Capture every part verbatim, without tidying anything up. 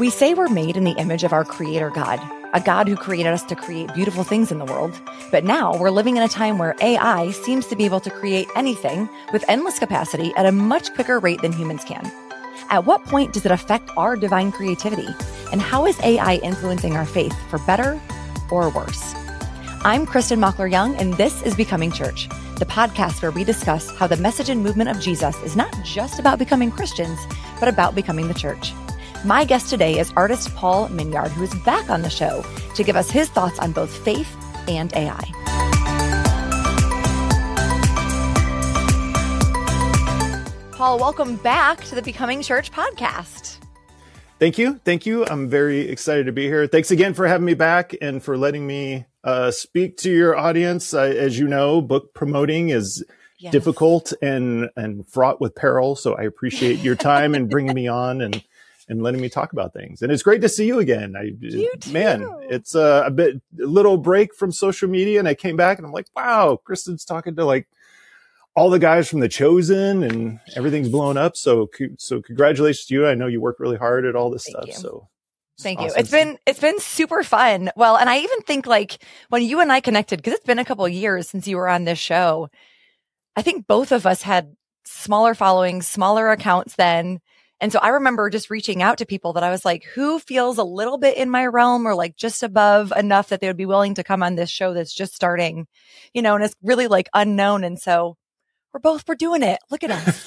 We say we're made in the image of our Creator God, a God who created us to create beautiful things in the world. But now we're living in a time where A I seems to be able to create anything with endless capacity at a much quicker rate than humans can. At what point does it affect our divine creativity? And how is A I influencing our faith for better or worse? I'm Kristen Mockler-Young, and this is Becoming Church, the podcast where we discuss how the message and movement of Jesus is not just about becoming Christians, but about becoming the church. My guest today is artist Paul Minyard, who is back on the show to give us his thoughts on both faith and A I. Paul, welcome back to the Becoming Church podcast. Thank you. Thank you. I'm very excited to be here. Thanks again for having me back and for letting me uh, speak to your audience. Uh, as you know, book promoting is yes. difficult and, and fraught with peril. So I appreciate your time and bringing me on and and letting me talk about things. And it's great to see you again. I, you too. Man, it's a, a bit, a little break from social media. And I came back and I'm like, wow, Kristen's talking to like all the guys from The Chosen and everything's blown up. So, so congratulations to you. I know you work really hard at all this Thank stuff. You. So Thank awesome. you. It's been, it's been super fun. Well, and I even think like when you and I connected, because it's been a couple of years since you were on this show, I think both of us had smaller followings, smaller accounts then. And so I remember just reaching out to people that I was like, who feels a little bit in my realm or like just above enough that they would be willing to come on this show that's just starting, you know, and it's really like unknown. And so we're both, we're doing it. Look at us.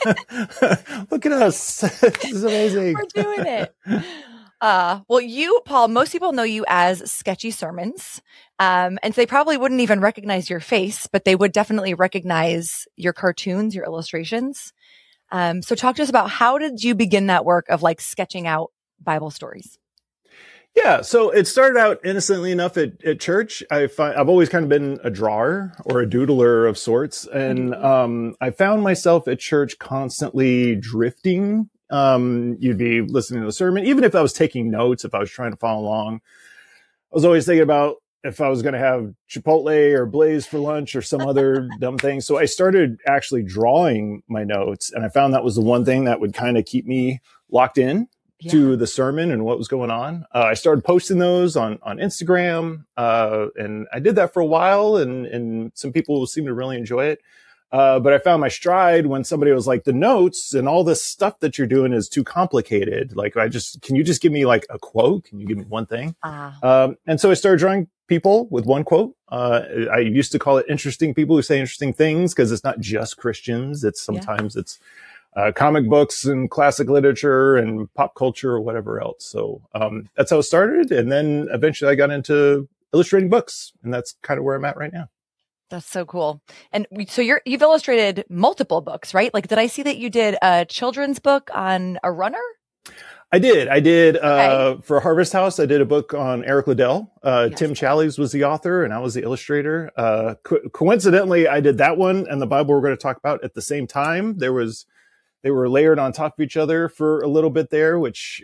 Look at us. This is amazing. We're doing it. Uh, well, you, Paul, most people know you as Sketchy Sermons. Um, and so they probably wouldn't even recognize your face, but they would definitely recognize your cartoons, your illustrations. Um, so talk to us about how did you begin that work of like sketching out Bible stories? Yeah. So it started out innocently enough at, at church. I find, I've always kind of been a drawer or a doodler of sorts. And, um, I found myself at church constantly drifting. Um, you'd be listening to the sermon, even if I was taking notes, if I was trying to follow along, I was always thinking about if I was going to have Chipotle or Blaze for lunch or some other dumb thing. So I started actually drawing my notes, and I found that was the one thing that would kind of keep me locked in yeah. to the sermon and what was going on. Uh, I started posting those on, on Instagram, uh, and I did that for a while, and, and some people seemed to really enjoy it. Uh, but I found my stride when somebody was like, the notes and all this stuff that you're doing is too complicated. Like, I just, can you just give me like a quote? Can you give me one thing? Uh. Um, and so I started drawing people with one quote. Uh, I used to call it interesting people who say interesting things because it's not just Christians. It's sometimes yeah. it's, uh, comic books and classic literature and pop culture or whatever else. So, um, that's how it started. And then eventually I got into illustrating books, and that's kind of where I'm at right now. That's so cool. And we, so you're, you've illustrated multiple books, right? Like, did I see that you did a children's book on a runner? I did. I did, uh, okay. for Harvest House, I did a book on Eric Liddell. Uh, yes. Tim Challies was the author and I was the illustrator. Uh, co- coincidentally, I did that one and the Bible we're going to talk about at the same time. There was, they were layered on top of each other for a little bit there, which,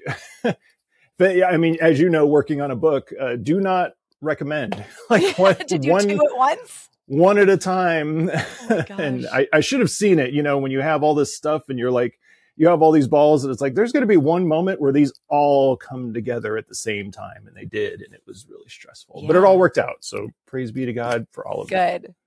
but yeah, I mean, as you know, working on a book, uh, do not recommend. Like one, did you one, do it once? One at a time. Oh and I, I should have seen it, you know, when you have all this stuff and you're like, you have all these balls and it's like, there's going to be one moment where these all come together at the same time. And they did. And it was really stressful, yeah. but it all worked out. So praise be to God for all of it. Good.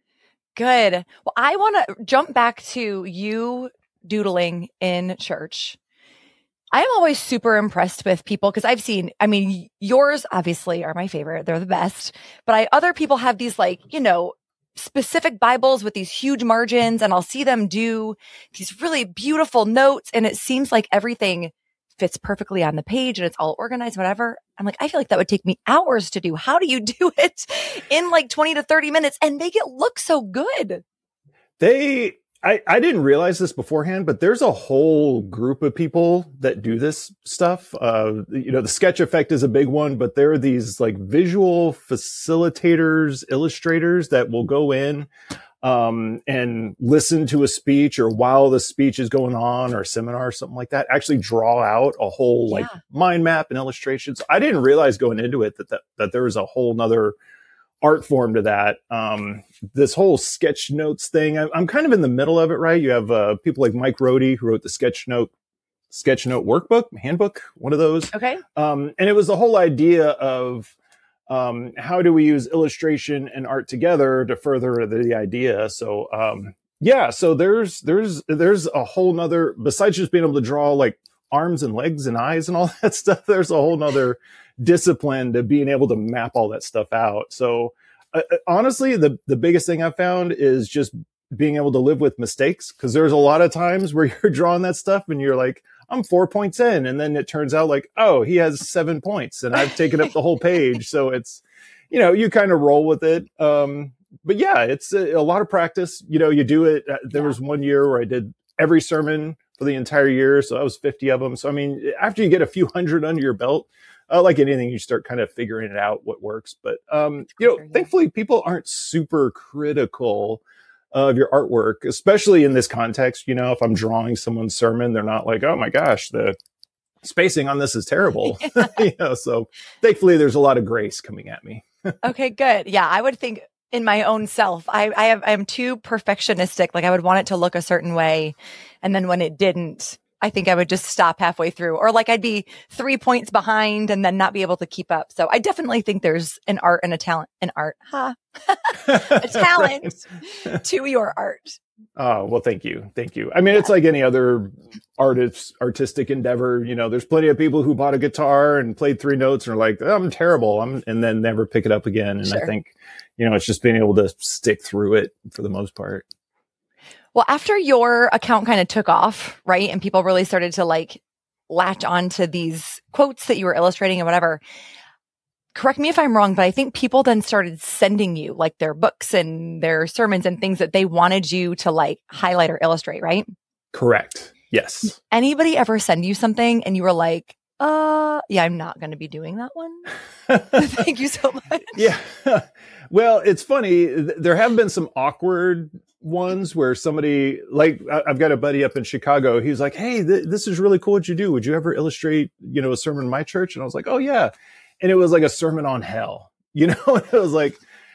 Good. Well, I want to jump back to you doodling in church. I am always super impressed with people because I've seen, I mean, yours obviously are my favorite. They're the best, but I, other people have these like, you know, specific Bibles with these huge margins, and I'll see them do these really beautiful notes. And it seems like everything fits perfectly on the page and it's all organized, whatever. I'm like, I feel like that would take me hours to do. How do you do it in like twenty to thirty minutes and make it look so good? They, I, I didn't realize this beforehand, but there's a whole group of people that do this stuff. Uh, you know, the sketch effect is a big one, but there are these like visual facilitators, illustrators that will go in, um, and listen to a speech, or while the speech is going on, or a seminar or something like that, actually draw out a whole like yeah. mind map and illustrations. I didn't realize going into it that, that, that there was a whole nother art form to that. Um, this whole sketch notes thing, I, I'm kind of in the middle of it, right? You have uh, people like Mike Rohde, who wrote the sketch note Sketchnote workbook, handbook, one of those. Okay. Um, and it was the whole idea of um, how do we use illustration and art together to further the, the idea. So um, yeah, so there's there's there's a whole nother, besides just being able to draw like arms and legs and eyes and all that stuff, there's a whole nother discipline to being able to map all that stuff out. So uh, honestly, the the biggest thing I found is just being able to live with mistakes, because there's a lot of times where you're drawing that stuff and you're like, I'm four points in. And then it turns out like, oh, he has seven points and I've taken up the whole page. So it's, you know, you kind of roll with it. Um, but yeah, it's a, a lot of practice. You know, you do it. Uh, there yeah. was one year where I did every sermon for the entire year. So that was fifty of them. So, I mean, after you get a few hundred under your belt, uh, like anything, you start kind of figuring it out what works. But, um, you know, yeah. thankfully people aren't super critical of your artwork, especially in this context. You know, if I'm drawing someone's sermon, they're not like, oh my gosh, the spacing on this is terrible. Yeah. You know, so thankfully there's a lot of grace coming at me. Okay, good. Yeah. I would think in my own self, I, I have, I'm too perfectionistic. Like I would want it to look a certain way. And then when it didn't, I think I would just stop halfway through, or like I'd be three points behind and then not be able to keep up. So I definitely think there's an art and a talent, an art, huh? a talent to your art. Oh, well, thank you. Thank you. I mean, yeah. It's like any other artist, artistic endeavor. You know, there's plenty of people who bought a guitar and played three notes and are like, oh, I'm terrible. I'm, and then never pick it up again. And sure. I think, you know, it's just being able to stick through it for the most part. Well, after your account kind of took off, right? And people really started to like latch onto these quotes that you were illustrating and whatever. Correct me if I'm wrong, but I think people then started sending you like their books and their sermons and things that they wanted you to like highlight or illustrate, right? Correct. Yes. Did anybody ever send you something and you were like, uh, yeah, I'm not going to be doing that one. Thank you so much. Yeah. Well, it's funny. There have been some awkward ones where somebody, like, I've got a buddy up in Chicago. He's like, hey, th- this is really cool what you do. Would you ever illustrate, you know, a sermon in my church? And I was like, oh yeah. And it was like a sermon on hell, you know, it was like,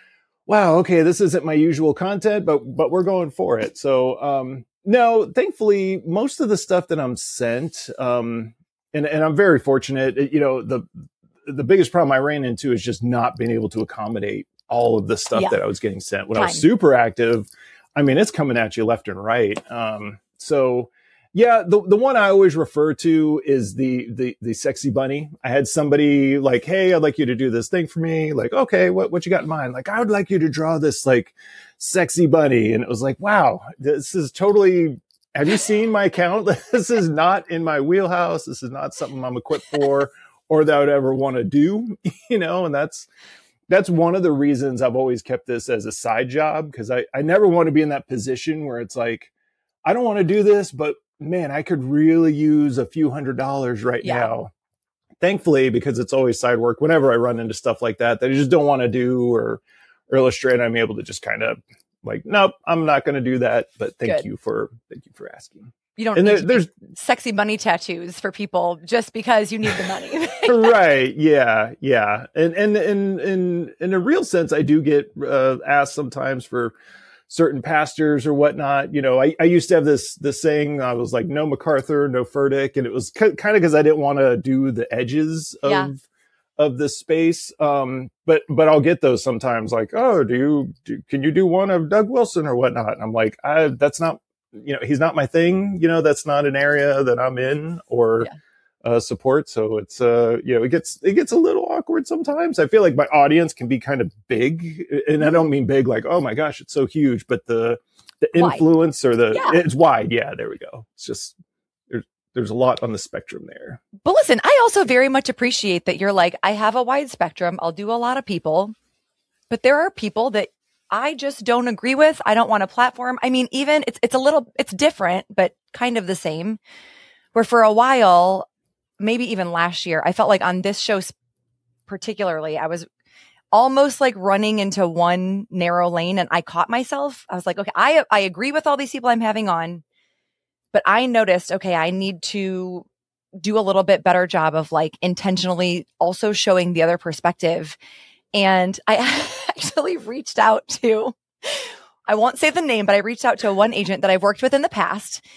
wow, okay, this isn't my usual content, but, but we're going for it. So, um, no, thankfully, most of the stuff that I'm sent, um, and, and I'm very fortunate, you know, the, the biggest problem I ran into is just not being able to accommodate all of the stuff yeah. that I was getting sent. When Time. I was super active, I mean, it's coming at you left and right. Um, so yeah, the the one I always refer to is the, the, the sexy bunny. I had somebody like, hey, I'd like you to do this thing for me. Like, okay, what, what you got in mind? Like, I would like you to draw this like sexy bunny. And it was like, wow, this is totally, have you seen my account? This is not in my wheelhouse. This is not something I'm equipped for or that I would ever want to do, you know, and that's, that's one of the reasons I've always kept this as a side job. Cause I, I never want to be in that position where it's like, I don't want to do this, but man, I could really use a few hundred dollars right yeah. now. Thankfully, because it's always side work. Whenever I run into stuff like that, that I just don't want to do or, or illustrate, I'm able to just kind of like, nope, I'm not going to do that. But thank Good. you for, thank you for asking. You don't and need there, there's sexy bunny tattoos for people just because you need the money. Right. Yeah. Yeah. And, and, and, and in a real sense, I do get uh, asked sometimes for certain pastors or whatnot. You know, I, I used to have this, this saying, I was like, no MacArthur, no Furtick. And it was c- kind of because I didn't want to do the edges of, yeah. of the space. Um, but, but I'll get those sometimes like, oh, do you, do, can you do one of Doug Wilson or whatnot? And I'm like, I, that's not, you know, he's not my thing, you know, that's not an area that I'm in or yeah. uh, support. So it's, uh, you know, it gets, it gets a little awkward sometimes. I feel like my audience can be kind of big, and I don't mean big, like, oh my gosh, it's so huge, but the, the influence wide. or the, yeah. it's wide. Yeah, there we go. It's just, there's, there's a lot on the spectrum there. But listen, I also very much appreciate that you're like, I have a wide spectrum. I'll do a lot of people, but there are people that I just don't agree with. I don't want a platform. I mean, even it's, it's a little, it's different, but kind of the same, where for a while, maybe even last year, I felt like on this show particularly, I was almost like running into one narrow lane, and I caught myself. I was like, okay, I, I agree with all these people I'm having on, but I noticed, okay, I need to do a little bit better job of like intentionally also showing the other perspective. And I actually reached out to, I won't say the name, but I reached out to one agent that I've worked with in the past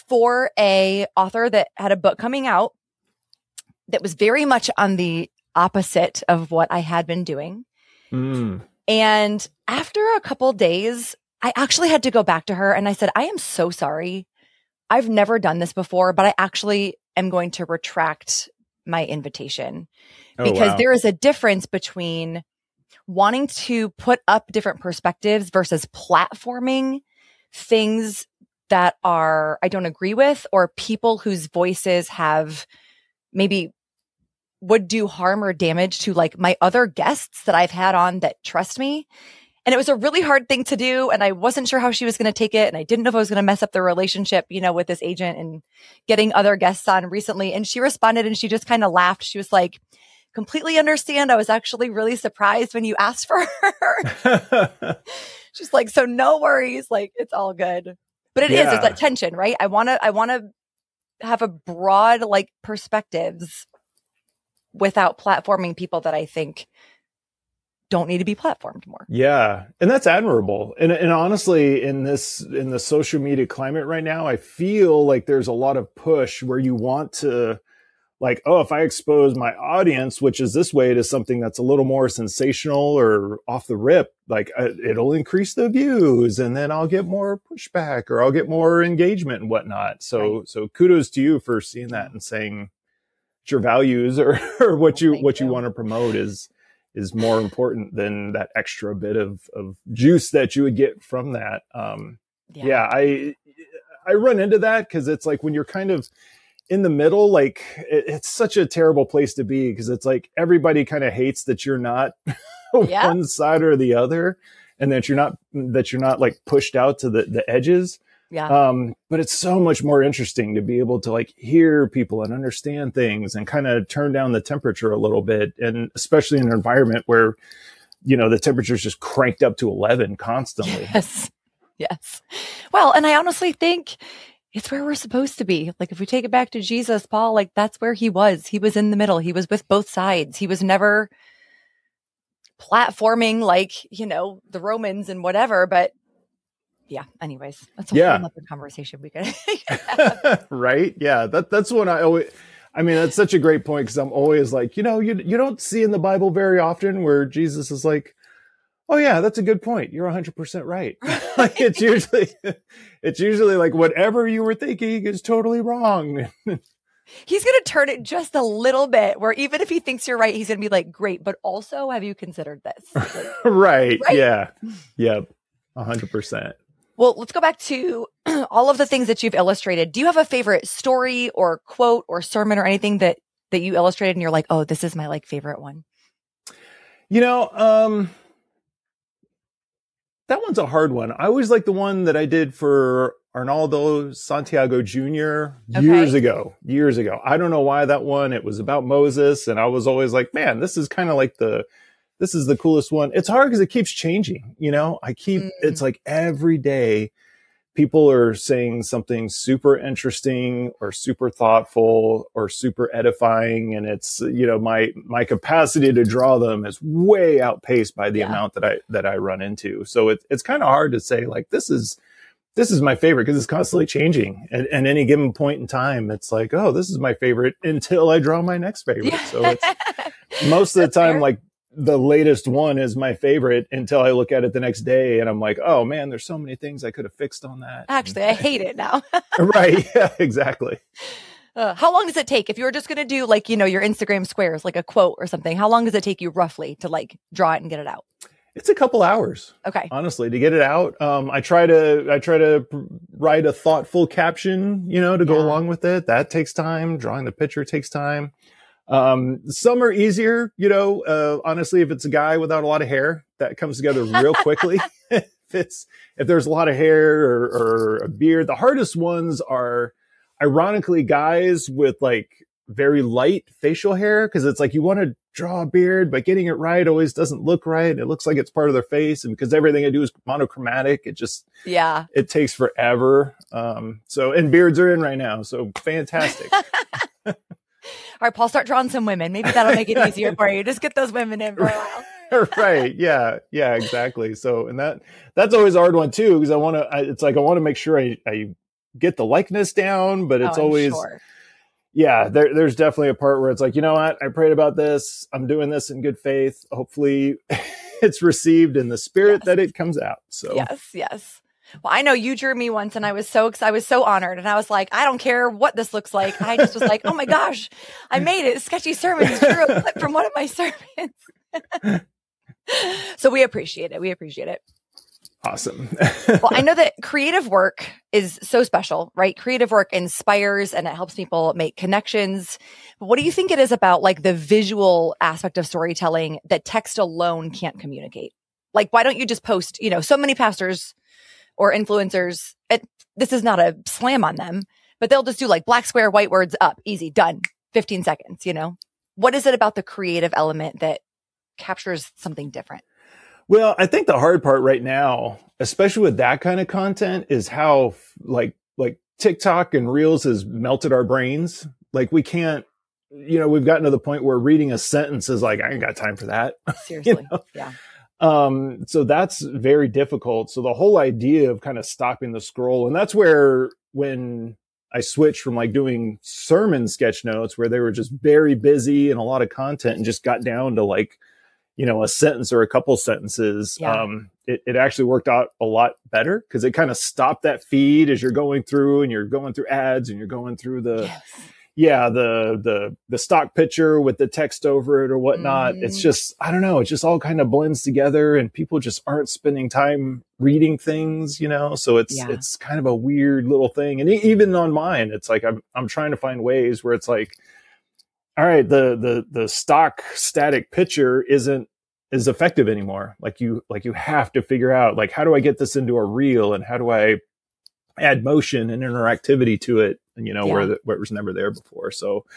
for a author that had a book coming out that was very much on the opposite of what I had been doing. Mm. And after a couple days, I actually had to go back to her and I said, I am so sorry. I've never done this before, but I actually am going to retract my invitation Oh, because wow. there is a difference between wanting to put up different perspectives versus platforming things that are, I don't agree with, or people whose voices have maybe would do harm or damage to like my other guests that I've had on that trust me. And it was a really hard thing to do. And I wasn't sure how she was going to take it. And I didn't know if I was going to mess up the relationship, you know, with this agent and getting other guests on recently. And she responded and she just kind of laughed. She was like, completely understand. I was actually really surprised when you asked for her. She's like, so no worries. Like, it's all good. But it Yeah. is, it's that tension, right? I want to, I want to have a broad like perspectives without platforming people that I think don't need to be platformed more. Yeah. And that's admirable. And, and honestly, in this, in the social media climate right now, I feel like there's a lot of push where you want to like, oh, if I expose my audience, which is this way, to something that's a little more sensational or off the rip, like uh, it'll increase the views and then I'll get more pushback or I'll get more engagement and whatnot. So, right. so kudos to you for seeing that and saying your values or, or what you, Thank what you, you. want to promote is, is more important than that extra bit of, of juice that you would get from that. Um, yeah. yeah, I, I run into that because it's like when you're kind of in the middle, like it, it's such a terrible place to be because it's like everybody kind of hates that you're not yeah. one side or the other and that you're not, that you're not like pushed out to the, the edges. Yeah. Um, but it's so much more interesting to be able to like hear people and understand things and kind of turn down the temperature a little bit. And especially in an environment where, you know, the temperature's just cranked up to eleven constantly. Yes. Yes. Well, and I honestly think it's where we're supposed to be. Like if we take it back to Jesus, Paul, like that's where he was. He was in the middle. He was with both sides. He was never platforming like, you know, the Romans and whatever, but yeah. Anyways, that's a yeah. whole other conversation we could have. Right. Yeah. That, that's what I always, I mean, that's such a great point. Cause I'm always like, you know, you, you don't see in the Bible very often where Jesus is like, oh yeah, that's a good point. You're a hundred percent right. Like it's usually, it's usually like whatever you were thinking is totally wrong. He's going to turn it just a little bit where even if he thinks you're right, he's going to be like, great, but also have you considered this? Like, right. right. Yeah. Yep. A hundred percent. Well, let's go back to all of the things that you've illustrated. Do you have a favorite story or quote or sermon or anything that, that you illustrated and you're like, oh, this is my like favorite one? You know, um, that one's a hard one. I always like the one that I did for Arnaldo Santiago Junior years okay. ago, years ago. I don't know why that one, it was about Moses. And I was always like, man, this is kind of like the, this is the coolest one. It's hard because it keeps changing. You know, I keep, mm. it's like every day people are saying something super interesting or super thoughtful or super edifying. And it's, you know, my, my capacity to draw them is way outpaced by the yeah. amount that I, that I run into. So it, it's kind of hard to say like, this is, this is my favorite because it's constantly changing. And at any given point in time, it's like, oh, this is my favorite until I draw my next favorite. Yeah. So it's most of the time, fair. Like, the latest one is my favorite until I look at it the next day and I'm like, oh man, there's so many things I could have fixed on that. Actually, I hate it now. Right. Yeah, exactly. Uh, how long does it take if you were just going to do like, you know, your Instagram squares, like a quote or something? How long does it take you roughly to like draw it and get it out? It's a couple hours. Okay. Honestly, to get it out. Um, I try to, I try to write a thoughtful caption, you know, to go yeah. along with it. That takes time. Drawing the picture takes time. Um, some are easier, you know, uh, honestly, if it's a guy without a lot of hair, that comes together real quickly. if it's, if there's a lot of hair or, or a beard, the hardest ones are ironically guys with like very light facial hair. Cause it's like, you want to draw a beard, but getting it right always doesn't look right. It looks like it's part of their face. And because everything I do is monochromatic, it just, yeah, it takes forever. Um, so, and beards are in right now. So fantastic. All right, Paul, start drawing some women. Maybe that'll make it easier for you. Just get those women in for a while. Right. Yeah. Yeah, exactly. So, and that, that's always a hard one too, because I want to, it's like, I want to make sure I, I get the likeness down, but it's oh, always, sure. yeah, there, there's definitely a part where it's like, you know what? I prayed about this. I'm doing this in good faith. Hopefully it's received in the spirit yes. that it comes out. So yes, yes. Well, I know you drew me once and I was so excited. I was so honored. And I was like, I don't care what this looks like. I just was like, oh my gosh, I made it. Sketchy Sermons drew a clip from one of my sermons. So we appreciate it. We appreciate it. Awesome. Well, I know that creative work is so special, right? Creative work inspires and it helps people make connections. But what do you think it is about like the visual aspect of storytelling that text alone can't communicate? Like, why don't you just post, you know, so many pastors or influencers, it, this is not a slam on them, but they'll just do like black square, white words up, easy, done, fifteen seconds, you know? What is it about the creative element that captures something different? Well, I think the hard part right now, especially with that kind of content, is how like like TikTok and Reels has melted our brains. Like we can't, you know, we've gotten to the point where reading a sentence is like, I ain't got time for that. Seriously. You know? Yeah. Um, so that's very difficult. So the whole idea of kind of stopping the scroll, and that's where when I switched from like doing sermon sketch notes where they were just very busy and a lot of content and just got down to like, you know, a sentence or a couple sentences, yeah. um, it, it actually worked out a lot better because it kind of stopped that feed as you're going through and you're going through ads and you're going through the, yes. yeah, the, the, the stock picture with the text over it or whatnot. Mm. It's just, I don't know. It just all kind of blends together and people just aren't spending time reading things, you know? So it's, yeah. it's kind of a weird little thing. And even on mine, it's like, I'm, I'm trying to find ways where it's like, all right, the, the, the stock static picture isn't as effective anymore. Like you, like you have to figure out like, how do I get this into a reel and how do I add motion and interactivity to it? And, you know, yeah. where, the, where it was never there before. So,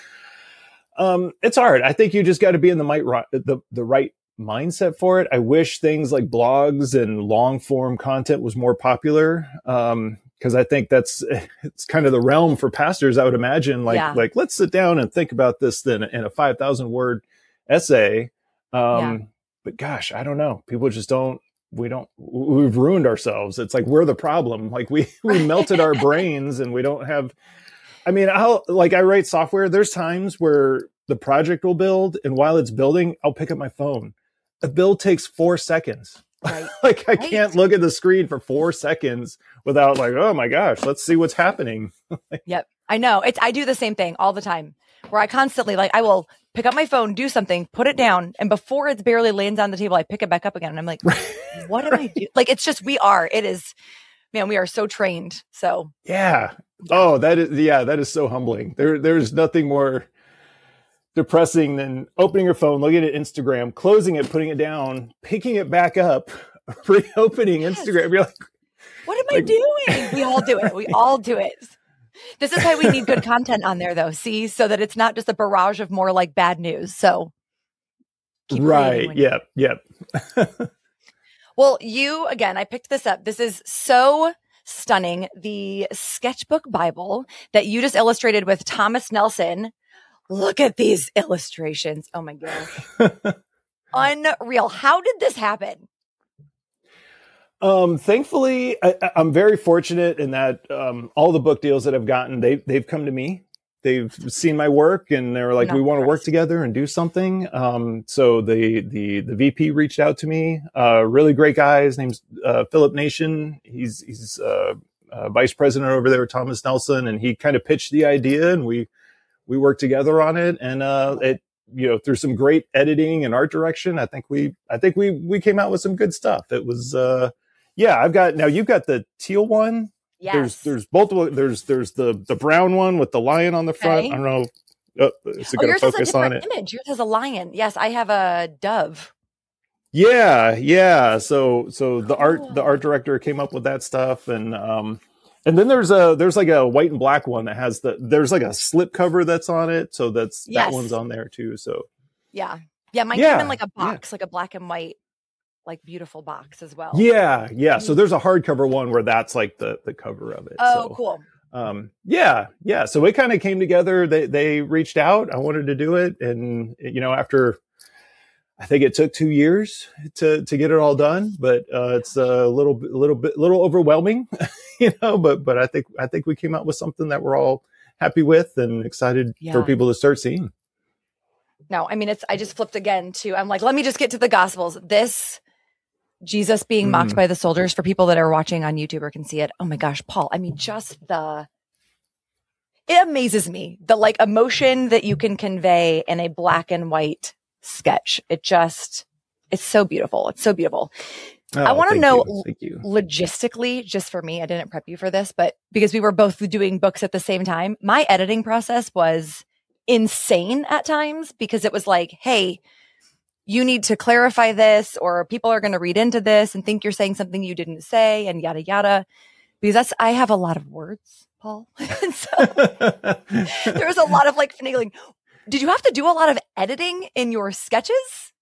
um, it's hard. I think you just got to be in the, might, the, the right mindset for it. I wish things like blogs and long form content was more popular. Um, Cause I think that's, it's kind of the realm for pastors, I would imagine, like, yeah. like, let's sit down and think about this then in a five thousand word essay. Um, yeah. But gosh, I don't know. People just don't, we don't, we've ruined ourselves. It's like, we're the problem. Like we, we melted our brains and we don't have, I mean, I'll like, I write software. There's times where the project will build and while it's building, I'll pick up my phone. A build takes four seconds. Right. Like I right. can't look at the screen for four seconds without like, oh my gosh, let's see what's happening. Yep. I know. It's, I do the same thing all the time where I constantly like, I will pick up my phone, do something, put it down. And before it's barely lands on the table, I pick it back up again. And I'm like, what am I doing? Like, it's just, we are, it is, man, we are so trained. So yeah. Oh, that is, yeah, that is so humbling. There, there's nothing more depressing than opening your phone, looking at Instagram, closing it, putting it down, picking it back up, reopening yes. Instagram. You're like, what am like, I doing? We all do it. We all do it. This is why we need good content on there, though. See, so that it's not just a barrage of more like bad news. So, keep right. Yep. Yep. Well, you, again, I picked this up. This is so stunning. The sketchbook Bible that you just illustrated with Thomas Nelson. Look at these illustrations. Oh my gosh. Unreal. How did this happen? Um, thankfully, I, I'm very fortunate in that um, all the book deals that I've gotten, they, they've come to me. They've seen my work and they were like, Not we want to work together and do something. Um, so the, the, the V P reached out to me, uh, really great guy. His name's uh, Philip Nation. He's, he's uh, uh, vice president over there at Thomas Nelson. And he kind of pitched the idea and we, we worked together on it. And uh, it, you know, through some great editing and art direction, I think we, I think we, we came out with some good stuff. It was, uh, yeah, I've got, now you've got the teal one. Yes. There's, there's multiple, there's, there's the, the brown one with the lion on the front. Okay. I don't know. Oh, is it oh, going to focus on it? Image. Yours has a lion. Yes. I have a dove. Yeah. Yeah. So, so the cool. art, the art director came up with that stuff. And, um, and then there's a, there's like a white and black one that has the, there's like a slip cover that's on it. So that's, yes. that one's on there too. So yeah. Yeah. Mine yeah. came in like a box, yeah. like a black and white, like beautiful box as well. Yeah. Yeah. So there's a hardcover one where that's like the, the cover of it. Oh, so, cool. Um, yeah. Yeah. So it kind of came together. They, they reached out. I wanted to do it. And, you know, after, I think it took two years to, to get it all done, but, uh, it's a little bit, little bit, little overwhelming, you know, but, but I think, I think we came out with something that we're all happy with and excited Yeah. for people to start seeing. No, I mean, it's, I just flipped again to, I'm like, let me just get to the Gospels. This Jesus being mm. mocked by the soldiers, for people that are watching on YouTube or can see it. Oh my gosh, Paul. I mean, just the, it amazes me, the like emotion that you can convey in a black and white sketch. It just, it's so beautiful. It's so beautiful. Oh, I want to know you. logistically, just for me, I didn't prep you for this, but because we were both doing books at the same time, my editing process was insane at times, because it was like, hey, you need to clarify this, or people are going to read into this and think you're saying something you didn't say, and yada, yada. Because that's, I have a lot of words, Paul. And so there was a lot of like finagling. Did you have to do a lot of editing in your sketches?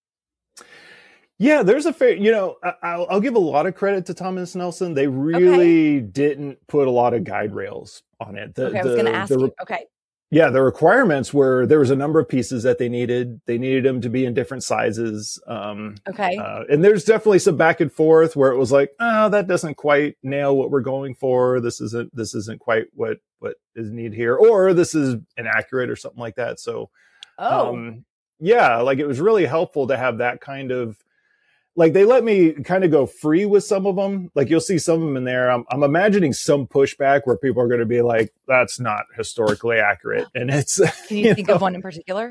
Yeah, there's a fair, you know, I'll, I'll give a lot of credit to Thomas Nelson. They really okay. didn't put a lot of guide rails on it. The, okay, I was going to ask the, you. Okay. Yeah, the requirements were, there was a number of pieces that they needed. They needed them to be in different sizes. Um, okay. Uh, and there's definitely some back and forth where it was like, oh, that doesn't quite nail what we're going for. This isn't, this isn't quite what, what is needed here. Or this is inaccurate or something like that. So, oh. um, yeah, like it was really helpful to have that kind of, like they let me kind of go free with some of them. Like you'll see some of them in there. I'm, I'm imagining some pushback where people are going to be like, that's not historically accurate. And it's, can you, you think know, of one in particular?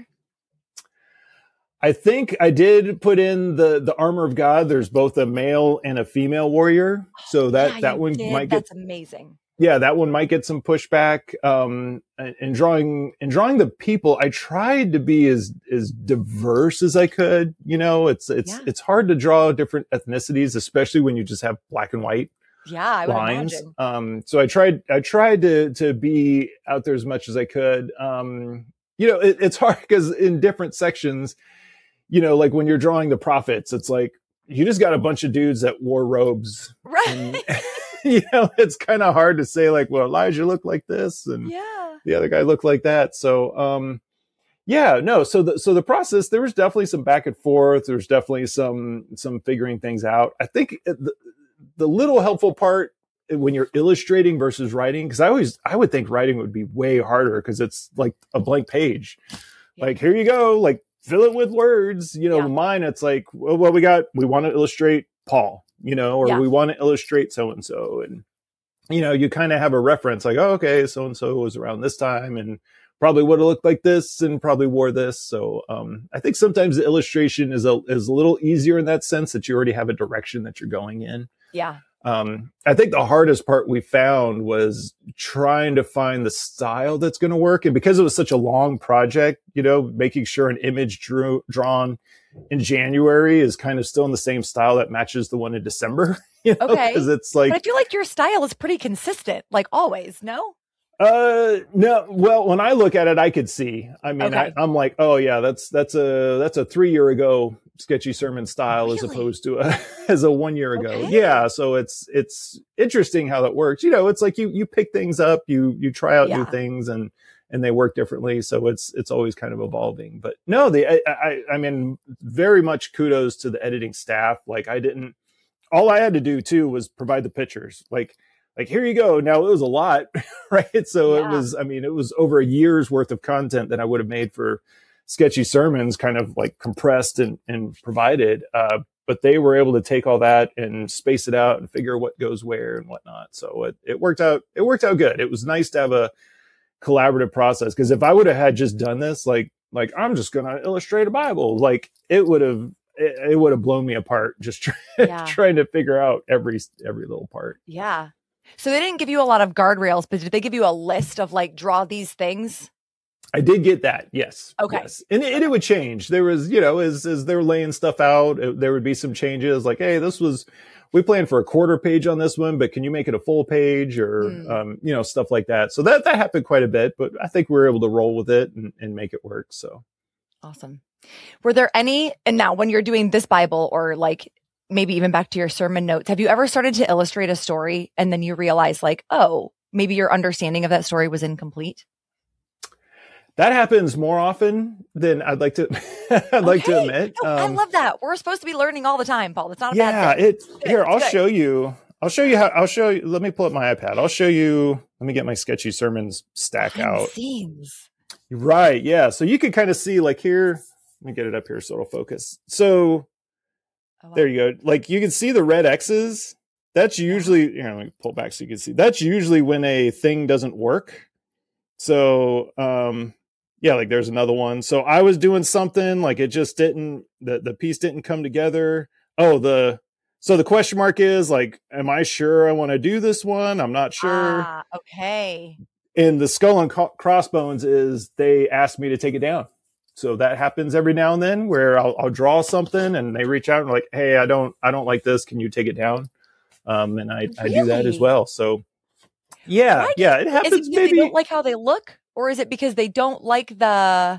I think I did put in the, the armor of God. There's both a male and a female warrior. So that, yeah, that one did. might get, that's amazing. Yeah, that one might get some pushback. Um, and drawing, and drawing the people, I tried to be as, as diverse as I could. You know, it's, it's, yeah. it's hard to draw different ethnicities, especially when you just have black and white yeah, I would lines. Imagine. Um, so I tried, I tried to, to be out there as much as I could. Um, you know, it, it's hard because in different sections, you know, like when you're drawing the prophets, it's like, you just got a bunch of dudes that wore robes. Right. And, you know, it's kind of hard to say like, well, Elijah looked like this and yeah. the other guy looked like that. So, um, yeah, no. So the, so the process, there was definitely some back and forth. There's definitely some, some figuring things out. I think the, the little helpful part when you're illustrating versus writing, cause I always, I would think writing would be way harder cause it's like a blank page. Yeah. Like, here you go. Like fill it with words, you know, yeah. mine, it's like, well, well, we got, we want to illustrate Paul. You know, or yeah. we want to illustrate so-and-so. And, you know, you kind of have a reference like, oh, okay, so-and-so was around this time and probably would have looked like this and probably wore this. So um, I think sometimes the illustration is a, is a little easier in that sense that you already have a direction that you're going in. Yeah. Um, I think the hardest part we found was trying to find the style that's going to work. And because it was such a long project, you know, making sure an image drew, drawn in January is kind of still in the same style that matches the one in December. You know? Okay. Because it's like, but I feel like your style is pretty consistent, like always, no? Uh, no. Well, when I look at it, I could see. I mean, okay. I, I'm like, oh yeah, that's that's a that's a three year ago sketchy sermon style really? as opposed to a as a one year ago. Okay. Yeah. So it's it's interesting how that works. You know, it's like you you pick things up, you you try out yeah. new things, and and they work differently. So it's it's always kind of evolving. But no, the I I, I mean, very much kudos to the editing staff. Like I didn't. All I had to do too was provide the pictures. Like. Like, here you go. Now it was a lot, right? So yeah. it was, I mean, it was over a year's worth of content that I would have made for sketchy sermons, kind of like compressed and, and provided. Uh, but they were able to take all that and space it out and figure what goes where and whatnot. So it, it worked out, it worked out good. It was nice to have a collaborative process. Cause if I would have had just done this, like, like I'm just going to illustrate a Bible, like it would have, it, it would have blown me apart just try, yeah. trying to figure out every, every little part. Yeah. So they didn't give you a lot of guardrails, but did they give you a list of like, draw these things? I did get that. Yes. Okay. Yes. And it, and it would change. There was, you know, as, as they were laying stuff out, it, there would be some changes like, hey, this was, we planned for a quarter page on this one, but can you make it a full page or, mm. um, you know, stuff like that. So that, that happened quite a bit, but I think we were able to roll with it and, and make it work. So. Awesome. Were there any, and now when you're doing this Bible or like, maybe even back to your sermon notes, have you ever started to illustrate a story and then you realize like, oh, maybe your understanding of that story was incomplete? That happens more often than I'd like to, I'd like okay. to admit. No, um, I love that. We're supposed to be learning all the time, Paul. It's not a yeah, bad thing. it's here. It's I'll good. show you. I'll show you how, I'll show you, let me pull up my iPad. I'll show you, let me get my sketchy sermons stack Behind the out. scenes. Right. Yeah. So you can kind of see like here, let me get it up here so it'll focus. So Oh, wow. there you go. Like you can see the red X's. That's usually, you know, let me pull back so you can see. That's usually when a thing doesn't work. So, um, yeah, like there's another one. So I was doing something like it just didn't, the, the piece didn't come together. Oh, the, so the question mark is like, am I sure I want to do this one? I'm not sure. Ah, okay. And the skull and co- crossbones is they asked me to take it down. So that happens every now and then where I'll, I'll draw something and they reach out and like, hey, I don't, I don't like this. Can you take it down? Um, and I, really? I do that as well. So yeah, Why yeah, it happens. Is it maybe they don't like how they look, or is it because they don't like the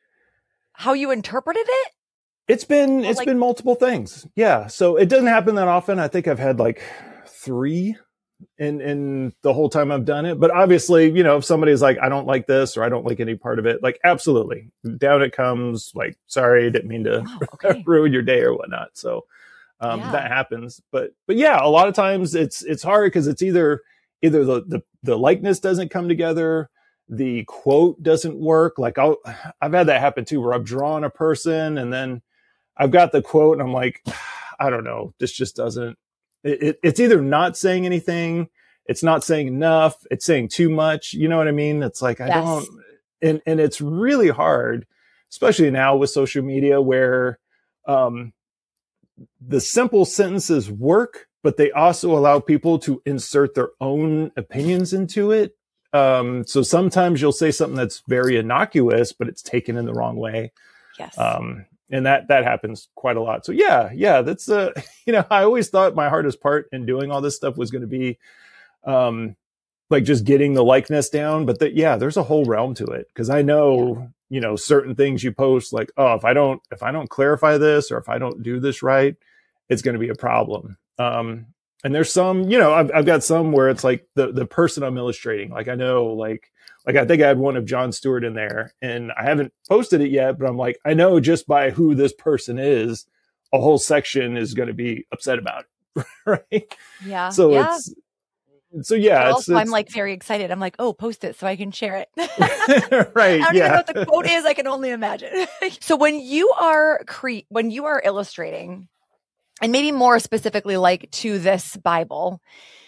how you interpreted it? It's been or it's like, been multiple things. Yeah, so it doesn't happen that often. I think I've had like three in in the whole time I've done it. But obviously, you know, if somebody's like, I don't like this or I don't like any part of it, like absolutely, down it comes. Like, sorry, didn't mean to wow, okay. ruin your day or whatnot. So um, yeah. that happens. But but yeah, a lot of times it's it's hard because it's either either the, the the likeness doesn't come together, the quote doesn't work. Like I'll I've had that happen too, where I've drawn a person and then I've got the quote and I'm like, I don't know, this just doesn't. It, it, it's either not saying anything, it's not saying enough, it's saying too much. You know what I mean? It's like I yes. don't, and and it's really hard, especially now with social media, where um, the simple sentences work, but they also allow people to insert their own opinions into it. Um, so sometimes you'll say something that's very innocuous, but it's taken in the wrong way. Yes. Um, and that, that happens quite a lot. So yeah, yeah, that's, uh, you know, I always thought my hardest part in doing all this stuff was going to be, um, like just getting the likeness down. But that, yeah, there's a whole realm to it. Cause I know, yeah. you know, certain things you post like, oh, if I don't, if I don't clarify this, or if I don't do this right, it's going to be a problem. Um, and there's some, you know, I've, I've got some where it's like the, the person I'm illustrating, like I know, like, Like, I think I had one of John Stewart in there and I haven't posted it yet, but I'm like, I know just by who this person is, a whole section is going to be upset about it. Right. Yeah. So yeah. it's, so yeah. But it's, also, it's, I'm like very excited. I'm like, oh, post it so I can share it. Right. I don't yeah. even know what the quote is. I can only imagine. So when you are cre- when you are illustrating, and maybe more specifically, like to this Bible,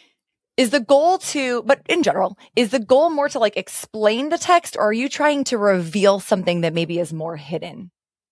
is the goal to, but in general, is the goal more to like explain the text, or are you trying to reveal something that maybe is more hidden?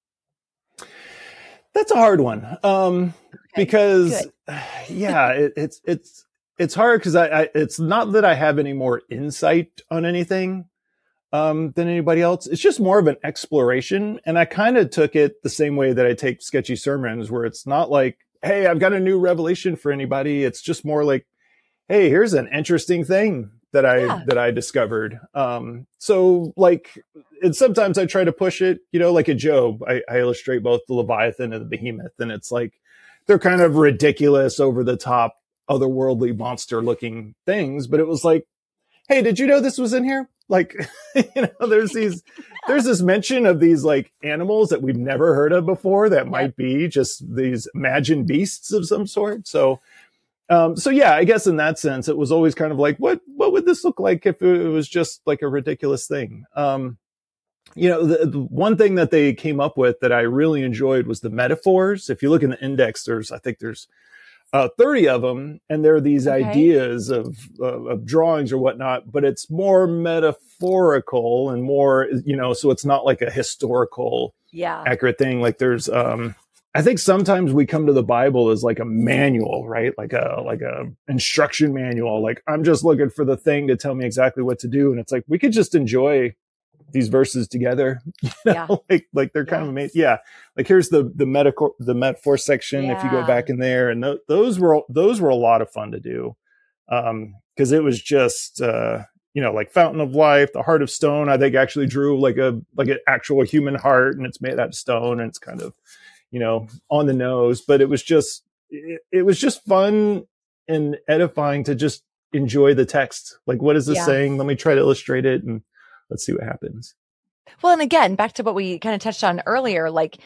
That's a hard one. Um, okay, because good. yeah, it, it's, it's, it's hard because I, I, it's not that I have any more insight on anything, um, than anybody else. It's just more of an exploration. And I kind of took it the same way that I take sketchy sermons, where it's not like, hey, I've got a new revelation for anybody. It's just more like, hey, here's an interesting thing that I, yeah. that I discovered. Um, so like, and sometimes I try to push it, you know, like a Job, I, I illustrate both the Leviathan and the Behemoth. And it's like, they're kind of ridiculous, over the top, otherworldly monster looking things. But it was like, hey, did you know this was in here? Like, you know, there's these, there's this mention of these like animals that we've never heard of before that yeah. might be just these imagined beasts of some sort. So, Um, so yeah, I guess in that sense, it was always kind of like, what, what would this look like if it was just like a ridiculous thing? Um, you know, the, the one thing that they came up with that I really enjoyed was the metaphors. If you look in the index, there's, I think there's, uh, thirty of them, and there are these okay. ideas of, of, of drawings or whatnot, but it's more metaphorical and more, you know, so it's not like a historical, yeah, accurate thing. Like there's, um, I think sometimes we come to the Bible as like a manual, right? Like a, like a instruction manual. Like I'm just looking for the thing to tell me exactly what to do. And it's like, we could just enjoy these verses together. You know? Yeah. like, like they're kind yes. of amazing. Yeah. Like here's the, the metaphor, the metaphor section. Yeah. If you go back in there, and th- those were, those were a lot of fun to do. Um, cause it was just, uh, you know, like Fountain of Life, the Heart of Stone. I think actually drew like a, like an actual human heart, and it's made out of stone, and it's kind of, you know, on the nose, but it was just, it, it was just fun and edifying to just enjoy the text. Like, what is this yeah. saying? Let me try to illustrate it, and let's see what happens. Well, and again, back to what we kind of touched on earlier, like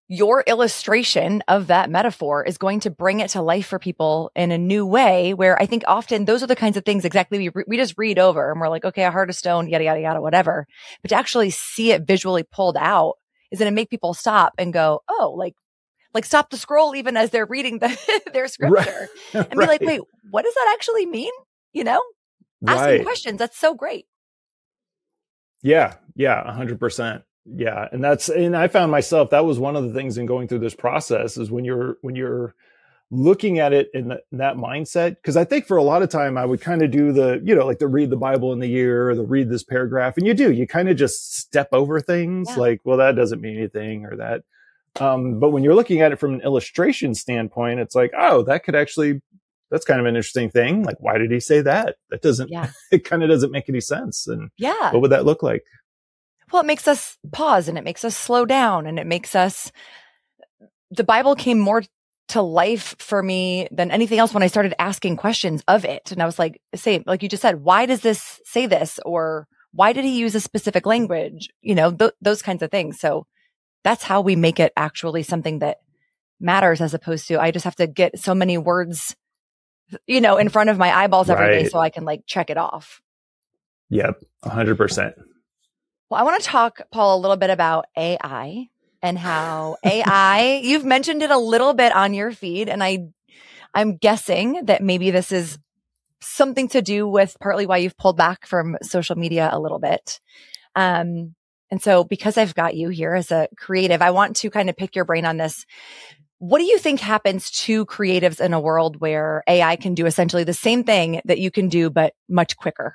your illustration of that metaphor is going to bring it to life for people in a new way, where I think often those are the kinds of things exactly we, re- we just read over and we're like, okay, a heart of stone, yada, yada, yada, whatever. But to actually see it visually pulled out is going to make people stop and go, oh, like, like stop the scroll even as they're reading the, their scripture right. and be right. like, wait, what does that actually mean? You know, right. asking questions. That's so great. Yeah. Yeah. A hundred percent. Yeah. And that's, and I found myself, that was one of the things in going through this process is when you're, when you're looking at it in, the, in that mindset. Cause I think for a lot of time I would kind of do the, you know, like the read the Bible in the year or the read this paragraph. And you do, you kind of just step over things yeah. like, well, that doesn't mean anything or that. Um, but when you're looking at it from an illustration standpoint, it's like, oh, that could actually, that's kind of an interesting thing. Like, why did he say that? That doesn't, yeah. it kind of doesn't make any sense. And yeah. what would that look like? Well, it makes us pause and it makes us slow down and it makes us, the Bible came more to life for me than anything else when I started asking questions of it. And I was like, say, like you just said, why does this say this? Or why did he use a specific language? You know, th- those kinds of things. So that's how we make it actually something that matters, as opposed to, I just have to get so many words, you know, in front of my eyeballs every right. day so I can like check it off. Yep. A hundred percent. Well, I want to talk, Paul, a little bit about A I and how A I, you've mentioned it a little bit on your feed, and I, I'm guessing that maybe this is something to do with partly why you've pulled back from social media a little bit. Um, and so because I've got you here as a creative, I want to kind of pick your brain on this. What do you think happens to creatives in a world where A I can do essentially the same thing that you can do, but much quicker?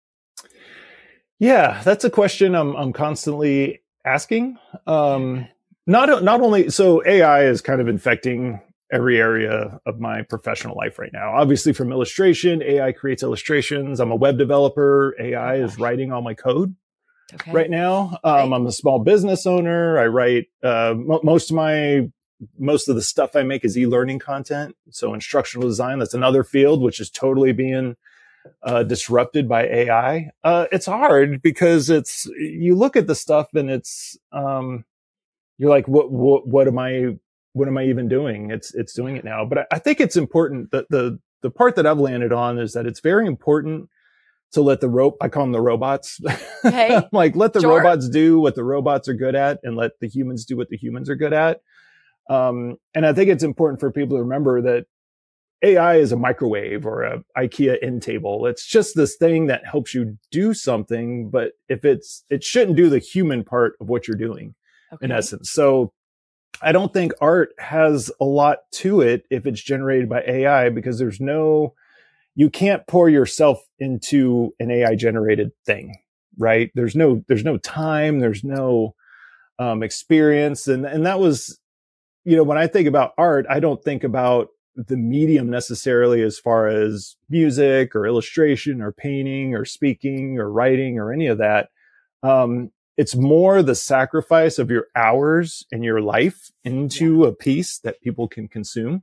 Yeah, that's a question I'm I'm constantly asking. Um, not not only so A I is kind of infecting every area of my professional life right now. Obviously, from illustration, A I creates illustrations. I'm a web developer. A I oh is writing all my code okay. right now. Um, right. I'm a small business owner. I write uh, m- most of my most of the stuff I make is e-learning content. So instructional design, that's another field which is totally being Uh, disrupted by A I. Uh, it's hard because it's, you look at the stuff and it's, um, you're like, what, what, what am I, what am I even doing? It's, it's doing it now. But I, I think it's important that the, the part that I've landed on is that it's very important to let the rope, I call them the robots. Okay. like let the sure. robots do what the robots are good at and let the humans do what the humans are good at. Um, and I think it's important for people to remember that A I is a microwave or a IKEA end table. It's just this thing that helps you do something, but if it's, it shouldn't do the human part of what you're doing okay. in essence. So I don't think art has a lot to it if it's generated by A I, because there's no, you can't pour yourself into an A I generated thing, right? There's no, there's no time, there's no um, experience. And, and that was, you know, when I think about art, I don't think about the medium necessarily as far as music or illustration or painting or speaking or writing or any of that. Um, it's more the sacrifice of your hours and your life into yeah. a piece that people can consume.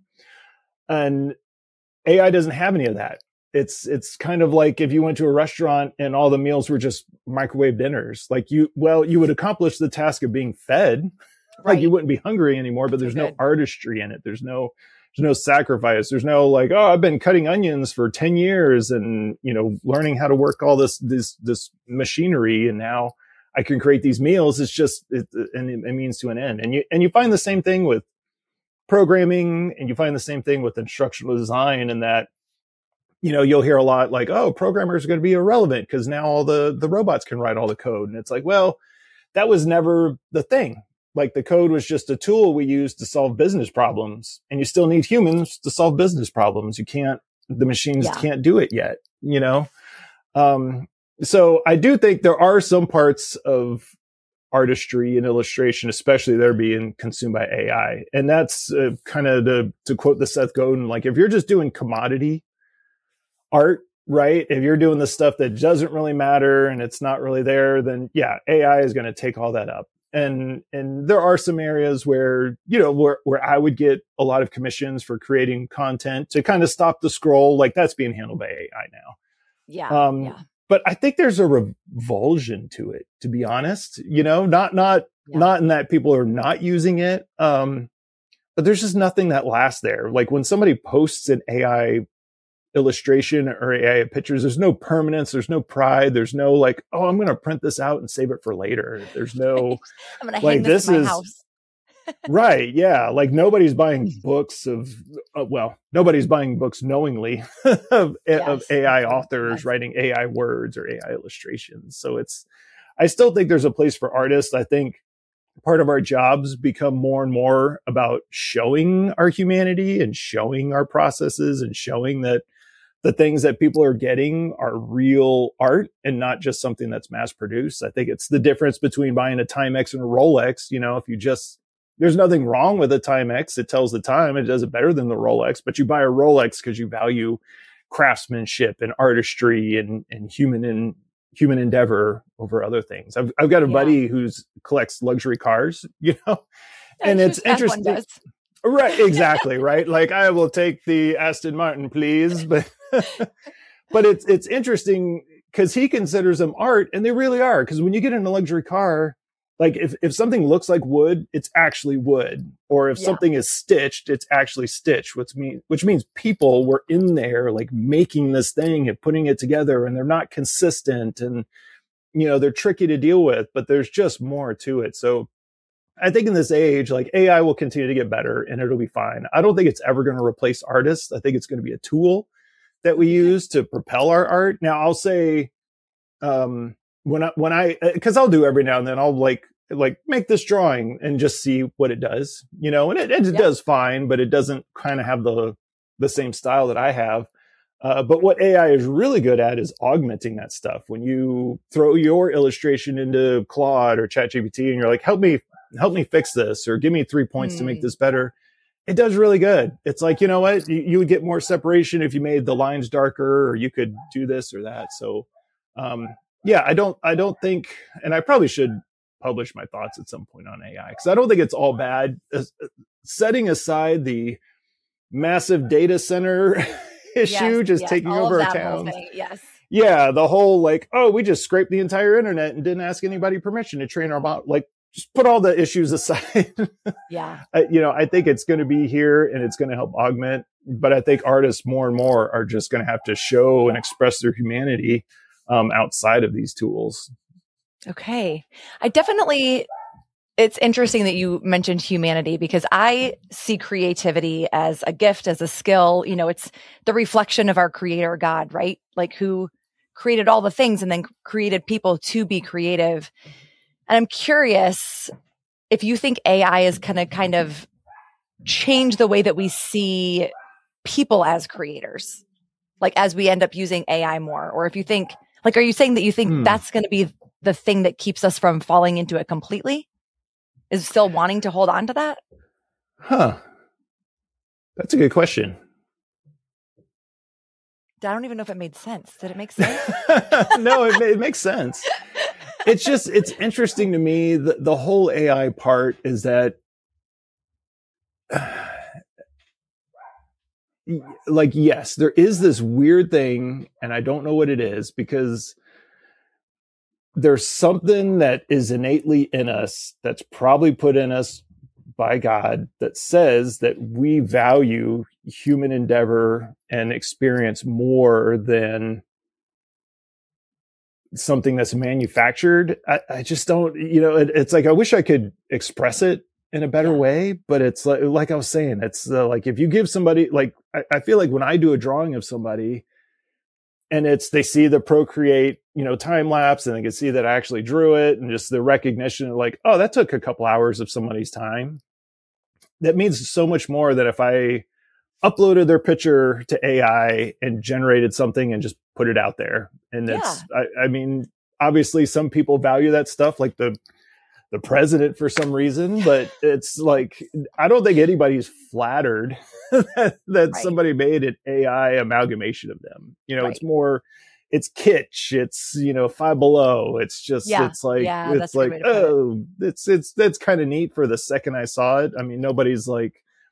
And A I doesn't have any of that. It's, it's kind of like if you went to a restaurant and all the meals were just microwave dinners, like you, well, you would accomplish the task of being fed. Right. Like you wouldn't be hungry anymore, but there's no artistry in it. There's no, there's no sacrifice. There's no like, oh, I've been cutting onions for ten years and, you know, learning how to work all this, this, this machinery. And now I can create these meals. It's just, it, and it, it means to an end. And you, and you find the same thing with programming, and you find the same thing with instructional design, in that, you know, you'll hear a lot like, oh, programmers are going to be irrelevant because now all the, the robots can write all the code. And it's like, well, that was never the thing. Like the code was just a tool we used to solve business problems, and you still need humans to solve business problems. You can't, the machines yeah. can't do it yet, you know? Um, so I do think there are some parts of artistry and illustration, especially they're being consumed by A I. And that's uh, kind of to, to quote the Seth Godin, like if you're just doing commodity art, right? If you're doing the stuff that doesn't really matter and it's not really there, then yeah, A I is going to take all that up. And, and there are some areas where, you know, where, where I would get a lot of commissions for creating content to kind of stop the scroll. Like that's being handled by A I now. Yeah. Um, yeah. but I think there's a revulsion to it, to be honest, you know, not, not, yeah. not in that people are not using it. Um, but there's just nothing that lasts there. Like when somebody posts an A I illustration or A I pictures, there's no permanence. There's no pride. There's no like, oh, I'm going to print this out and save it for later. There's no, I'm going to like, hang this, this in my is, house. Right. Yeah. Like nobody's buying books of, uh, well, nobody's buying books knowingly of, yes. of A I authors yes. writing A I words or A I illustrations. So it's, I still think there's a place for artists. I think part of our jobs become more and more about showing our humanity and showing our processes and showing that the things that people are getting are real art and not just something that's mass produced. I think it's the difference between buying a Timex and a Rolex. You know, if you just, there's nothing wrong with a Timex. It tells the time. It does it better than the Rolex, but you buy a Rolex because you value craftsmanship and artistry and, and human and human endeavor over other things. I've, I've got a yeah. buddy who's collects luxury cars, you know, and it's interesting. Right. Exactly. Right. Like I will take the Aston Martin, please. But, but it's, it's interesting because he considers them art and they really are. Because when you get in a luxury car, like if, if something looks like wood, it's actually wood. Or if yeah. something is stitched, it's actually stitched, which means, which means people were in there like making this thing and putting it together and they're not consistent and, you know, they're tricky to deal with, but there's just more to it. So I think in this age, like A I will continue to get better and it'll be fine. I don't think it's ever going to replace artists. I think it's going to be a tool that we use to propel our art. Now I'll say, um, when I, when I, cause I'll do every now and then I'll like, like make this drawing and just see what it does, you know, and it, it yeah. does fine, but it doesn't kind of have the, the same style that I have. Uh, but what A I is really good at is augmenting that stuff. When you throw your illustration into Claude or ChatGPT and you're like, help me, help me fix this or give me three points mm. to make this better. It does really good. It's like, you know what, you, you would get more separation if you made the lines darker or you could do this or that. So, um, yeah, I don't, I don't think, and I probably should publish my thoughts at some point on A I because I don't think it's all bad. Uh, setting aside the massive data center issue yes, just yes, taking over a town. Yes. Yeah, the whole like, oh, we just scraped the entire internet and didn't ask anybody permission to train our bot. Like, just put all the issues aside. Yeah. I, you know, I think it's going to be here and it's going to help augment. But I think artists more and more are just going to have to show and express their humanity um, outside of these tools. Okay. I definitely, it's interesting that you mentioned humanity because I see creativity as a gift, as a skill. You know, it's the reflection of our creator God, right? Like who created all the things and then created people to be creative. And I'm curious if you think A I is going to kind of change the way that we see people as creators, like as we end up using A I more, or if you think, like, are you saying that you think hmm. that's going to be the thing that keeps us from falling into it completely? Is still wanting to hold on to that? Huh. That's a good question. I don't even know if it made sense. Did it make sense? No, it, it makes sense. It's just, it's interesting to me. The, the whole A I part is that, like, yes, there is this weird thing, and I don't know what it is because there's something that is innately in us that's probably put in us by God that says that we value human endeavor and experience more than something that's manufactured. I, I just don't, you know, it, it's like, I wish I could express it in a better way, but it's like, like I was saying, it's uh, like, if you give somebody, like, I, I feel like when I do a drawing of somebody and it's, they see the Procreate, you know, time lapse and they can see that I actually drew it and just the recognition of like, oh, that took a couple hours of somebody's time. That means so much more than if I uploaded their picture to A I and generated something and just put it out there. And it's, yeah. I, I mean, obviously some people value that stuff, like the, the president for some reason, but it's like, I don't think anybody's flattered that, that right. somebody made an A I amalgamation of them. You know, right. it's more, it's kitsch. It's, you know, Five Below. It's just, yeah. it's like, yeah, it's like, oh, it. it's, it's, that's kind of neat for the second I saw it. I mean, nobody's like,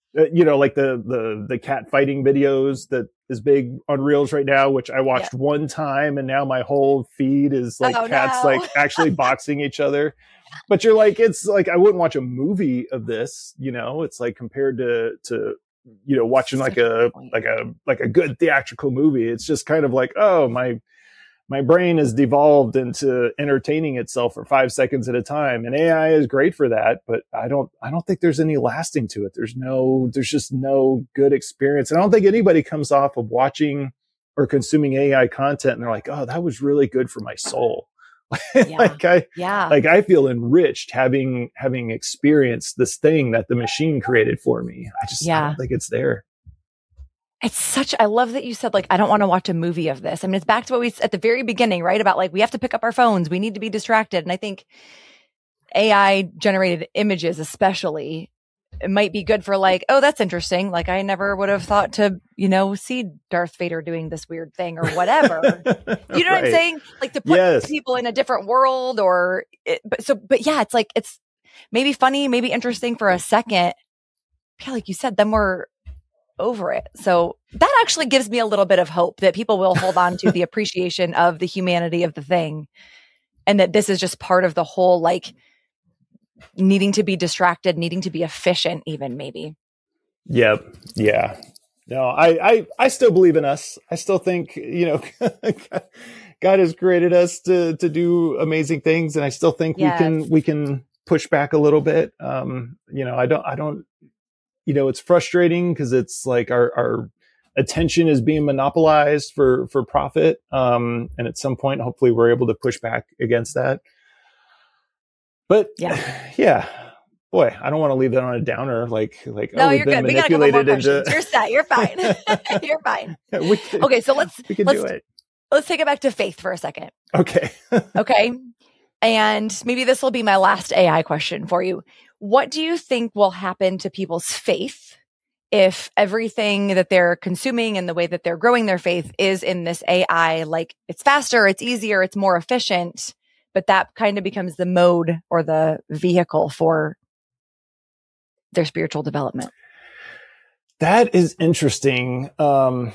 uh, you know, like the, the, the cat fighting videos that is big on Reels right now, which I watched yeah. one time and now my whole feed is like oh, cats no. like actually boxing each other. But you're like, it's like, I wouldn't watch a movie of this, you know, it's like compared to, to, you know, watching like a, like a, like a good theatrical movie. It's just kind of like, oh, my, my brain has devolved into entertaining itself for five seconds at a time. And A I is great for that, but I don't, I don't think there's any lasting to it. There's no, there's just no good experience. And I don't think anybody comes off of watching or consuming A I content and they're like, oh, that was really good for my soul. Yeah. like I, yeah. like I feel enriched having, having experienced this thing that the machine created for me. I just, yeah. I don't think it's there. It's such, I love that you said, like, I don't want to watch a movie of this. I mean, it's back to what we, at the very beginning, right? About like, we have to pick up our phones. We need to be distracted. And I think A I generated images, especially, it might be good for like, oh, that's interesting. Like, I never would have thought to, you know, see Darth Vader doing this weird thing or whatever. You know right. what I'm saying? Like to put yes. people in a different world or, it, but so, but yeah, it's like, it's maybe funny, maybe interesting for a second. Yeah, like you said, then we're over it. So that actually gives me a little bit of hope that people will hold on to the appreciation of the humanity of the thing. And that this is just part of the whole, like needing to be distracted, needing to be efficient, even maybe. Yep. Yeah. No, I, I, I still believe in us. I still think, you know, God has created us to, to do amazing things. And I still think yes. we can, we can push back a little bit. Um, you know, I don't, I don't, you know, it's frustrating because it's like our, our attention is being monopolized for, for profit. Um, and at some point, hopefully we're able to push back against that. But yeah, yeah, boy, I don't want to leave that on a downer. Like, like, no, oh, you're good. We got a couple more questions. Into... You're set. You're fine. You're fine. we can, okay. So let's, we can let's, do it. Let's take it back to faith for a second. Okay. okay. And maybe this will be my last A I question for you. What do you think will happen to people's faith if everything that they're consuming and the way that they're growing their faith is in this A I? Like it's faster, it's easier, it's more efficient, but that kind of becomes the mode or the vehicle for their spiritual development. That is interesting. Um,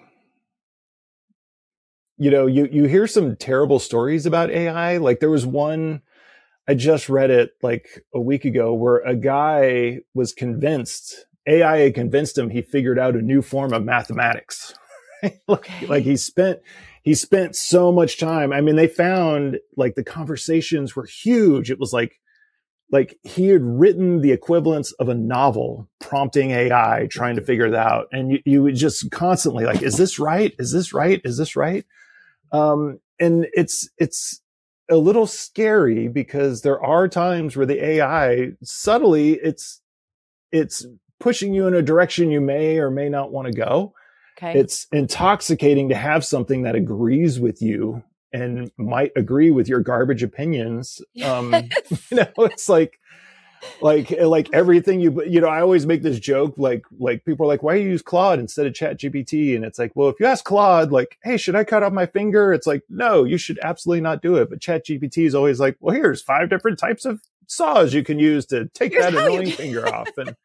you know, you, you hear some terrible stories about A I. Like there was one, I just read it like a week ago where a guy was convinced, A I had convinced him he figured out a new form of mathematics. like, okay. like he spent, he spent so much time. I mean, they found like the conversations were huge. It was like, like he had written the equivalence of a novel prompting A I trying to figure it out. And you, you would just constantly like, is this right? Is this right? Is this right? Um, and it's, it's, a little scary because there are times where the A I subtly it's it's pushing you in a direction you may or may not want to go. Okay. It's intoxicating to have something that agrees with you and might agree with your garbage opinions. Um, yes. you know, it's like like like everything you you know I always make this joke like like people are like, why do you use Claude instead of Chat G P T? And it's like, well, if you ask Claude like, hey, should I cut off my finger, it's like, no, you should absolutely not do it. But Chat G P T is always like, well, here's five different types of saws you can use to take here's that annoying finger off. And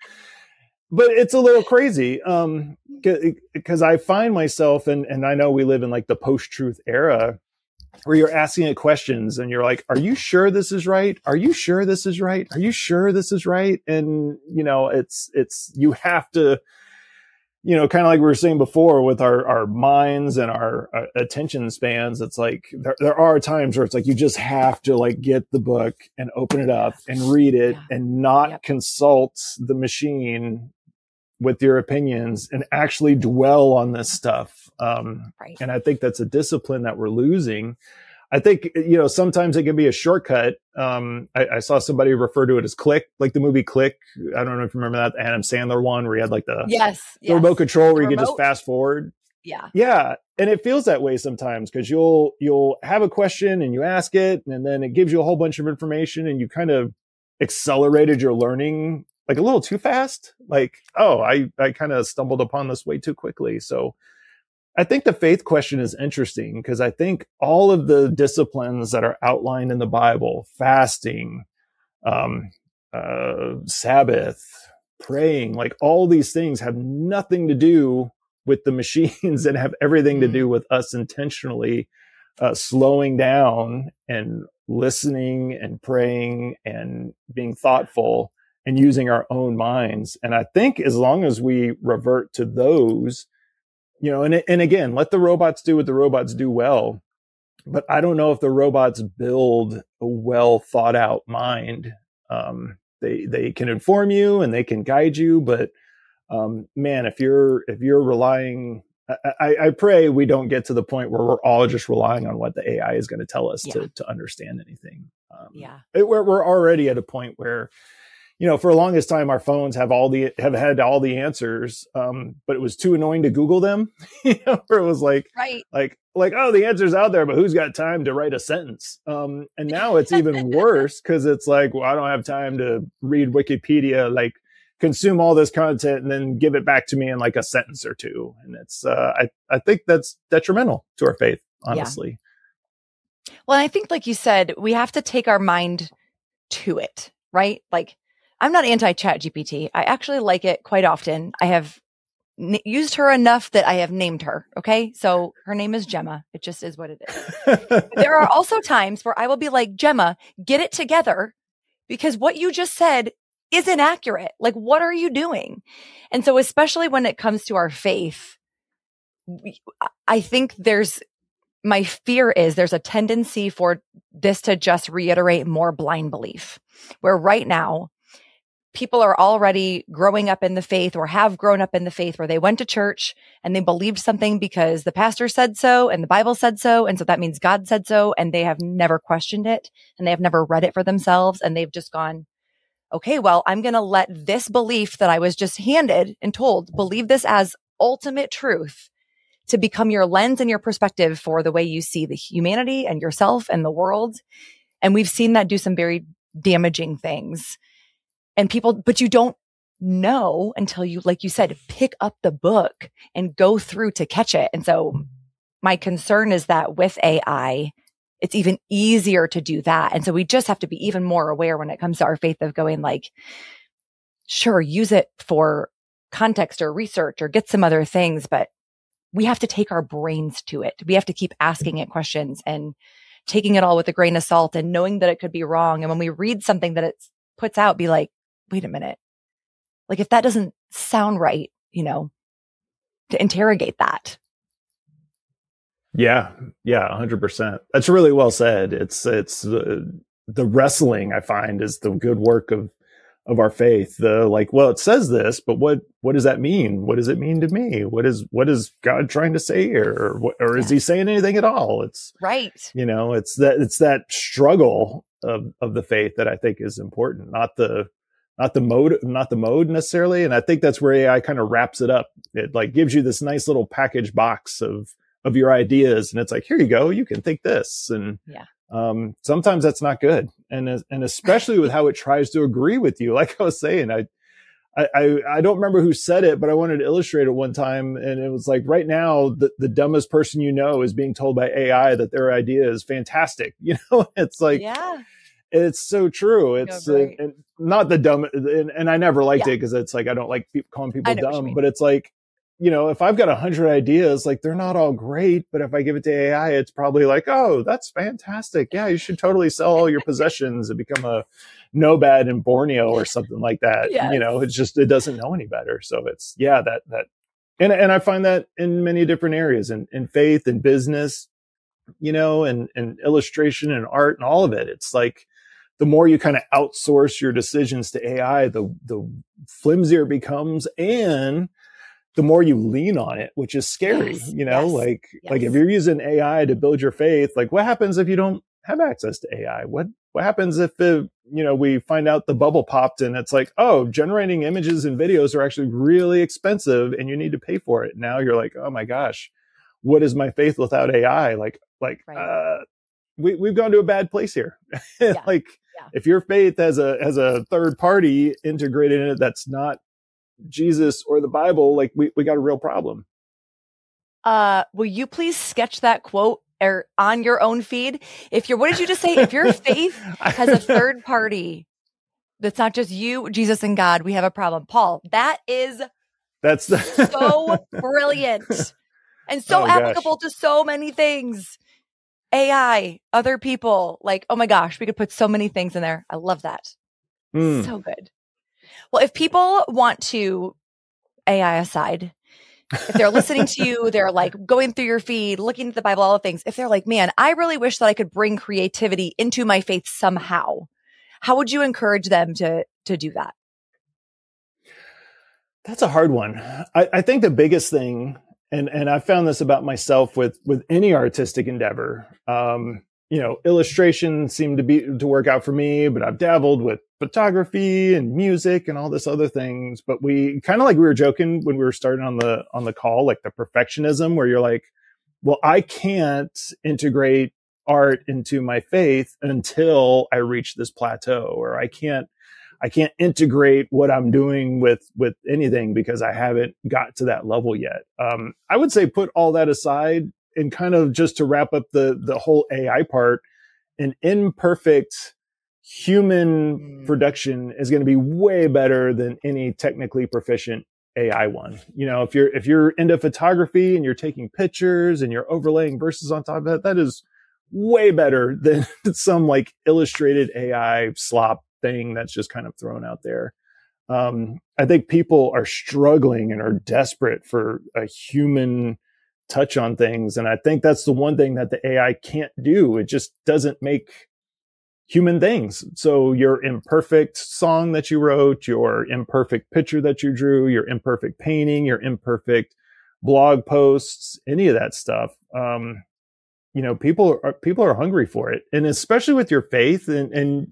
but it's a little crazy um because I find myself and and I know we live in like the post-truth era where you're asking it questions and you're like, are you sure this is right? Are you sure this is right? Are you sure this is right? And, you know, it's, it's, you have to, you know, kind of like we were saying before with our, our minds and our uh, attention spans. It's like, there, there are times where it's like, you just have to like get the book and open it up and read it yeah. and not yep. consult the machine with your opinions and actually dwell on this stuff. Um, right. And I think that's a discipline that we're losing. I think, you know, sometimes it can be a shortcut. Um, I, I saw somebody refer to it as Click, like the movie Click. I don't know if you remember that Adam Sandler one where he had like the, yes, the yes. remote control where the you remote? could just fast forward. Yeah. Yeah. And it feels that way sometimes because you'll, you'll have a question and you ask it and then it gives you a whole bunch of information and you kind of accelerated your learning like a little too fast. Like, oh, I, I kind of stumbled upon this way too quickly. So I think the faith question is interesting because I think all of the disciplines that are outlined in the Bible, fasting, um, uh, Sabbath, praying, like all these things have nothing to do with the machines and have everything to do with us intentionally uh, slowing down and listening and praying and being thoughtful and using our own minds. And I think as long as we revert to those, you know, and, and again, let the robots do what the robots do well. But I don't know if the robots build a well thought out mind. Um, they, they can inform you and they can guide you, but um, man, if you're, if you're relying, I, I pray we don't get to the point where we're all just relying on what the A I is going to tell us yeah. to, to understand anything. Um, yeah. It, we're, we're already at a point where, you know, for the longest time, our phones have all the, have had all the answers. Um, but it was too annoying to Google them. You know, where it was like, right. like, like, oh, the answer's out there, but who's got time to write a sentence? Um, and now it's even worse because it's like, well, I don't have time to read Wikipedia, like consume all this content and then give it back to me in like a sentence or two. And it's, uh, I, I think that's detrimental to our faith, honestly. Yeah. Well, I think, like you said, we have to take our mind to it, right? Like, I'm not anti-Chat G P T. I actually like it quite often. I have n- used her enough that I have named her. Okay. So her name is Gemma. It just is what it is. There are also times where I will be like, Gemma, get it together because what you just said is inaccurate. Like, what are you doing? And so, especially when it comes to our faith, we, I think there's, my fear is there's a tendency for this to just reiterate more blind belief, where right now, people are already growing up in the faith or have grown up in the faith where they went to church and they believed something because the pastor said so and the Bible said so. And so that means God said so. And they have never questioned it and they have never read it for themselves. And they've just gone, okay, well, I'm going to let this belief that I was just handed and told, believe this as ultimate truth to become your lens and your perspective for the way you see the humanity and yourself and the world. And we've seen that do some very damaging things. And people, but you don't know until you, like you said, pick up the book and go through to catch it. And so my concern is that with A I, it's even easier to do that. And so we just have to be even more aware when it comes to our faith of going like, sure, use it for context or research or get some other things, but we have to take our brains to it. We have to keep asking it questions and taking it all with a grain of salt and knowing that it could be wrong. And when we read something that it puts out, be like, wait a minute. Like if that doesn't sound right, you know, to interrogate that. Yeah. Yeah. A hundred percent. That's really well said. It's, it's uh, the wrestling I find is the good work of, of our faith. The like, well, it says this, but what, what does that mean? What does it mean to me? What is, what is God trying to say here? Or what, or is yeah. he saying anything at all? It's right. You know, it's that, it's that struggle of, of the faith that I think is important, not the, Not the mode, not the mode necessarily. And I think that's where A I kind of wraps it up. It like gives you this nice little package box of, of your ideas. And it's like, here you go. You can think this. And, yeah. um, sometimes that's not good. And, and especially with how it tries to agree with you. Like I was saying, I, I, I don't remember who said it, but I wanted to illustrate it one time. And it was like, right now, the, the dumbest person you know is being told by A I that their idea is fantastic. You know, it's like, yeah. It's so true. It's uh, and not the dumb, and, and I never liked yeah. it because it's like I don't like people, calling people dumb. But it's like, you know, if I've got a hundred ideas, like they're not all great, but if I give it to A I, it's probably like, oh, that's fantastic. Yeah, you should totally sell all your possessions and become a nomad in Borneo or something like that. Yes. You know, it's just it doesn't know any better. So it's yeah, that that, and and I find that in many different areas, in in faith and business, you know, and and illustration and art and all of it. It's like, the more you kind of outsource your decisions to A I, the, the flimsier it becomes and the more you lean on it, which is scary, yes, you know, yes, like, yes. like if you're using A I to build your faith, like what happens if you don't have access to A I? What, what happens if, the, you know, we find out the bubble popped and it's like, oh, generating images and videos are actually really expensive and you need to pay for it. Now you're like, oh my gosh, what is my faith without A I? Like, like, right. uh, we, we've gone to a bad place here. Yeah. Like, yeah. if your faith has a, has a third party integrated in it, that's not Jesus or the Bible, like we, we got a real problem. Uh, will you please sketch that quote or on your own feed? If you're, what did you just say? If your faith has a third party, That's not just you, Jesus, and God. We have a problem. Paul, that is That's the so brilliant and so Oh, applicable gosh. to so many things. A I, other people, like, oh my gosh, we could put so many things in there. I love that. Mm. So good. Well, if people want to, A I aside, if they're listening to you, they're like going through your feed, looking at the Bible, all the things. If they're like, man, I really wish that I could bring creativity into my faith somehow, how would you encourage them to, to do that? That's a hard one. I, I think the biggest thing, and, and I found this about myself with, with any artistic endeavor, um, you know, illustration seemed to be to work out for me, but I've dabbled with photography and music and all this other things. But we kind of like we were joking when we were starting on the, on the call, like the perfectionism where you're like, well, I can't integrate art into my faith until I reach this plateau, or I can't, I can't integrate what I'm doing with, with anything because I haven't got to that level yet. Um, I would say put all that aside and kind of just to wrap up the, the whole A I part, an imperfect human mm. production is going to be way better than any technically proficient A I one. You know, if you're, if you're into photography and you're taking pictures and you're overlaying verses on top of that, that is way better than some like illustrated A I slop thing that's just kind of thrown out there. Um, I think people are struggling and are desperate for a human touch on things. And I think that's the one thing that the A I can't do. It just doesn't make human things. So your imperfect song that you wrote, your imperfect picture that you drew, your imperfect painting, your imperfect blog posts, any of that stuff. Um, you know, people are, people are hungry for it. And especially with your faith and, and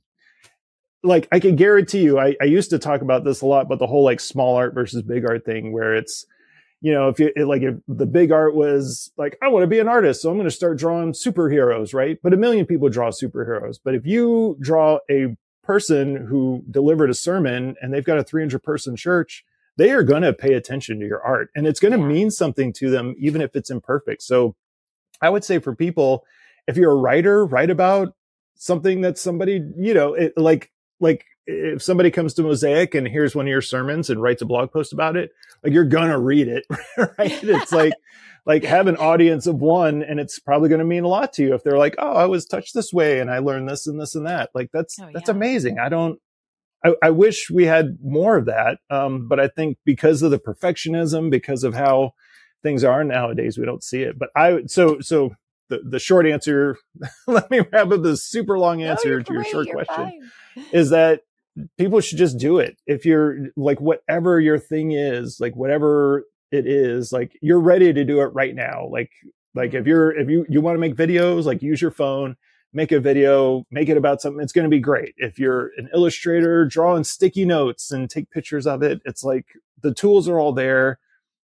like, I can guarantee you, I, I used to talk about this a lot, but the whole like small art versus big art thing where it's, you know, if you it, like, if the big art was like, I want to be an artist, so I'm going to start drawing superheroes, right? But a million people draw superheroes. But if you draw a person who delivered a sermon and they've got a three hundred person church, they are going to pay attention to your art and it's going to yeah. mean something to them, even if it's imperfect. So I would say for people, if you're a writer, write about something that somebody, you know, it, like, like if somebody comes to Mosaic and hears one of your sermons and writes a blog post about it, like you're going to read it, right? It's like, like have an audience of one and it's probably going to mean a lot to you if they're like, oh, I was touched this way and I learned this and this and that. Like that's, oh, that's yeah. amazing. I don't, I, I wish we had more of that. Um, but I think because of the perfectionism, because of how things are nowadays, we don't see it. But I, so, so the, the short answer, let me wrap up this super long answer no, to your great. short you're question fine. Is that people should just do it. If you're like, whatever your thing is, like whatever it is, like you're ready to do it right now. Like, like if you're, if you, you want to make videos, like use your phone, make a video, make it about something. It's going to be great. If you're an illustrator, draw in sticky notes and take pictures of it. It's like the tools are all there.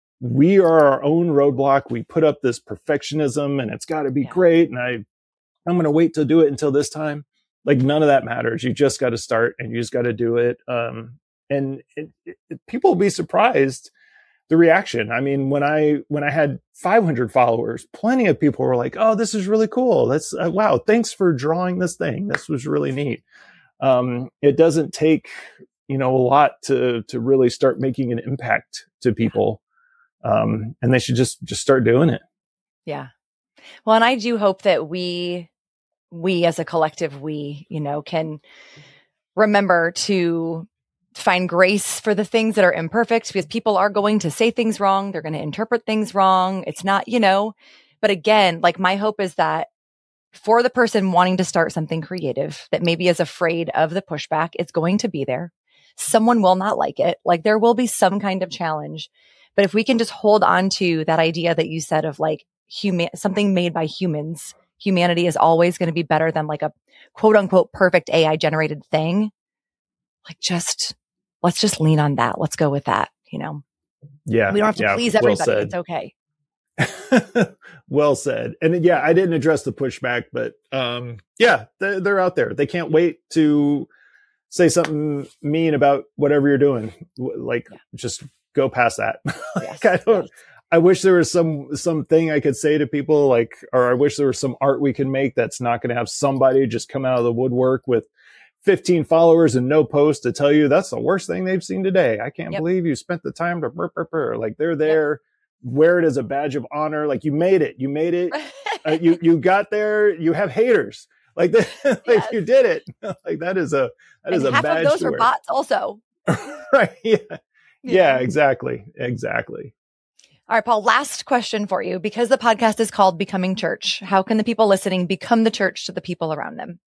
We are our own roadblock. We put up this perfectionism and it's got to be yeah. great. And I, I'm going to wait to do it until this time. Like none of that matters. You just got to start and you just got to do it. Um, and it, it, people will be surprised the reaction. I mean, when I, when I had five hundred followers, plenty of people were like, oh, this is really cool. That's uh, wow. Thanks for drawing this thing. This was really neat. Um, it doesn't take, you know, a lot to, to really start making an impact to people. Um, and they should just, just start doing it. Yeah. Well, and I do hope that we, we as a collective, we, you know, can remember to find grace for the things that are imperfect because people are going to say things wrong. They're going to interpret things wrong. It's not, you know, but again, like my hope is that for the person wanting to start something creative that maybe is afraid of the pushback, it's going to be there. Someone will not like it. Like there will be some kind of challenge. But if we can just hold on to that idea that you said of like human, something made by humans, humanity is always going to be better than like a quote unquote perfect A I generated thing. Like just, let's just lean on that. Let's go with that. You know? Yeah. We don't have to yeah, please everybody. Well it's okay. Well said. And yeah, I didn't address the pushback, but um, yeah, they're, they're out there. They can't wait to say something mean about whatever you're doing. Like yeah. just go past that. Yes, like I don't, yes. I wish there was some, something I could say to people like, or I wish there was some art we can make that's not going to have somebody just come out of the woodwork with fifteen followers and no post to tell you that's the worst thing they've seen today. I can't Yep. believe you spent the time to burr, burr, burr. Like they're there, yep. Wear it as a badge of honor. Like you made it, you made it. uh, you, you got there. You have haters. Like, the, like yes. You did it. Like that is a, that and is a half badge of those to are wear. bots also. Right. Yeah. yeah. Yeah. Exactly. Exactly. All right, Paul, last question for you. Because the podcast is called Becoming Church, how can the people listening become the church to the people around them?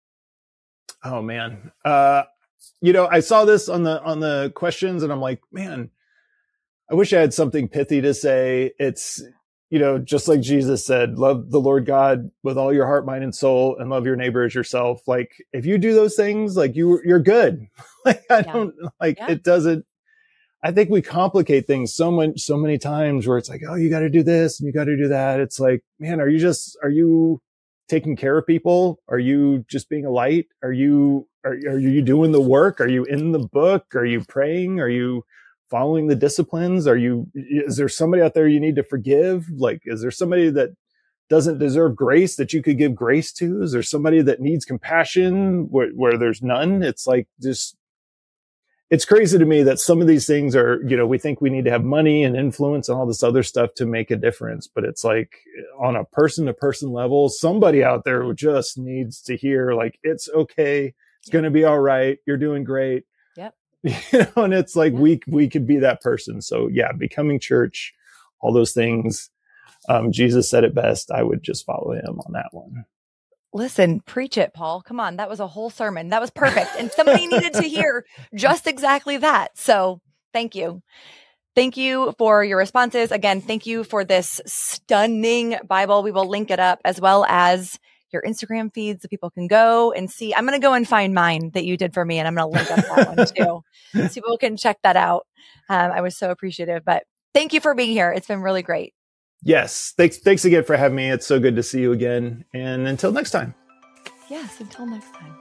Oh man. Uh, you know, I saw this on the, on the questions and I'm like, man, I wish I had something pithy to say. It's, you know, just like Jesus said, love the Lord God with all your heart, mind, and soul, and love your neighbor as yourself. Like, if you do those things, like you, you're good. Like, I yeah. don't like, yeah. it doesn't, I think we complicate things so much, so many times where it's like, oh, you got to do this and you got to do that. It's like, man, are you just, are you taking care of people? Are you just being a light? Are you, are, are you doing the work? Are you in the book? Are you praying? Are you following the disciplines? Are you, is there somebody out there you need to forgive? Like, is there somebody that doesn't deserve grace that you could give grace to? Is there somebody that needs compassion where, where there's none? It's like just, it's crazy to me that some of these things are, you know, we think we need to have money and influence and all this other stuff to make a difference. But it's like on a person to person level, somebody out there who just needs to hear like, it's okay. It's going to be all right. You're doing great. Yep. You know, and it's like, yeah. we, we could be that person. So yeah, becoming church, all those things. Um, Jesus said it best. I would just follow him on that one. Listen, preach it, Paul. Come on. That was a whole sermon. That was perfect. And somebody needed to hear just exactly that. So thank you. Thank you for your responses. Again, thank you for this stunning Bible. We will link it up as well as your Instagram feed so people can go and see. I'm going to go and find mine that you did for me, and I'm going to link up that one too. So people can check that out. Um, I was so appreciative, but thank you for being here. It's been really great. Yes. Thanks. Thanks again for having me. It's so good to see you again. And until next time. Yes. Until next time.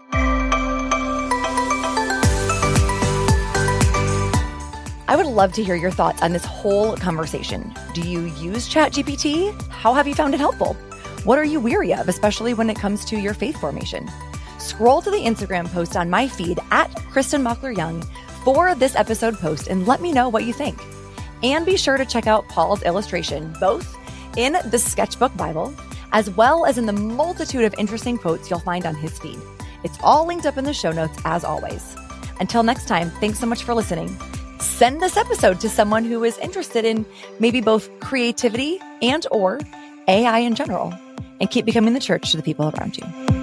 I would love to hear your thoughts on this whole conversation. Do you use ChatGPT? How have you found it helpful? What are you weary of, especially when it comes to your faith formation? Scroll to the Instagram post on my feed at Kristen Mockler Young for this episode post and let me know what you think. And be sure to check out Paul's illustration, both in the Sketchbook Bible, as well as in the multitude of interesting quotes you'll find on his feed. It's all linked up in the show notes, as always. Until next time, thanks so much for listening. Send this episode to someone who is interested in maybe both creativity and or A I in general, and keep becoming the church to the people around you.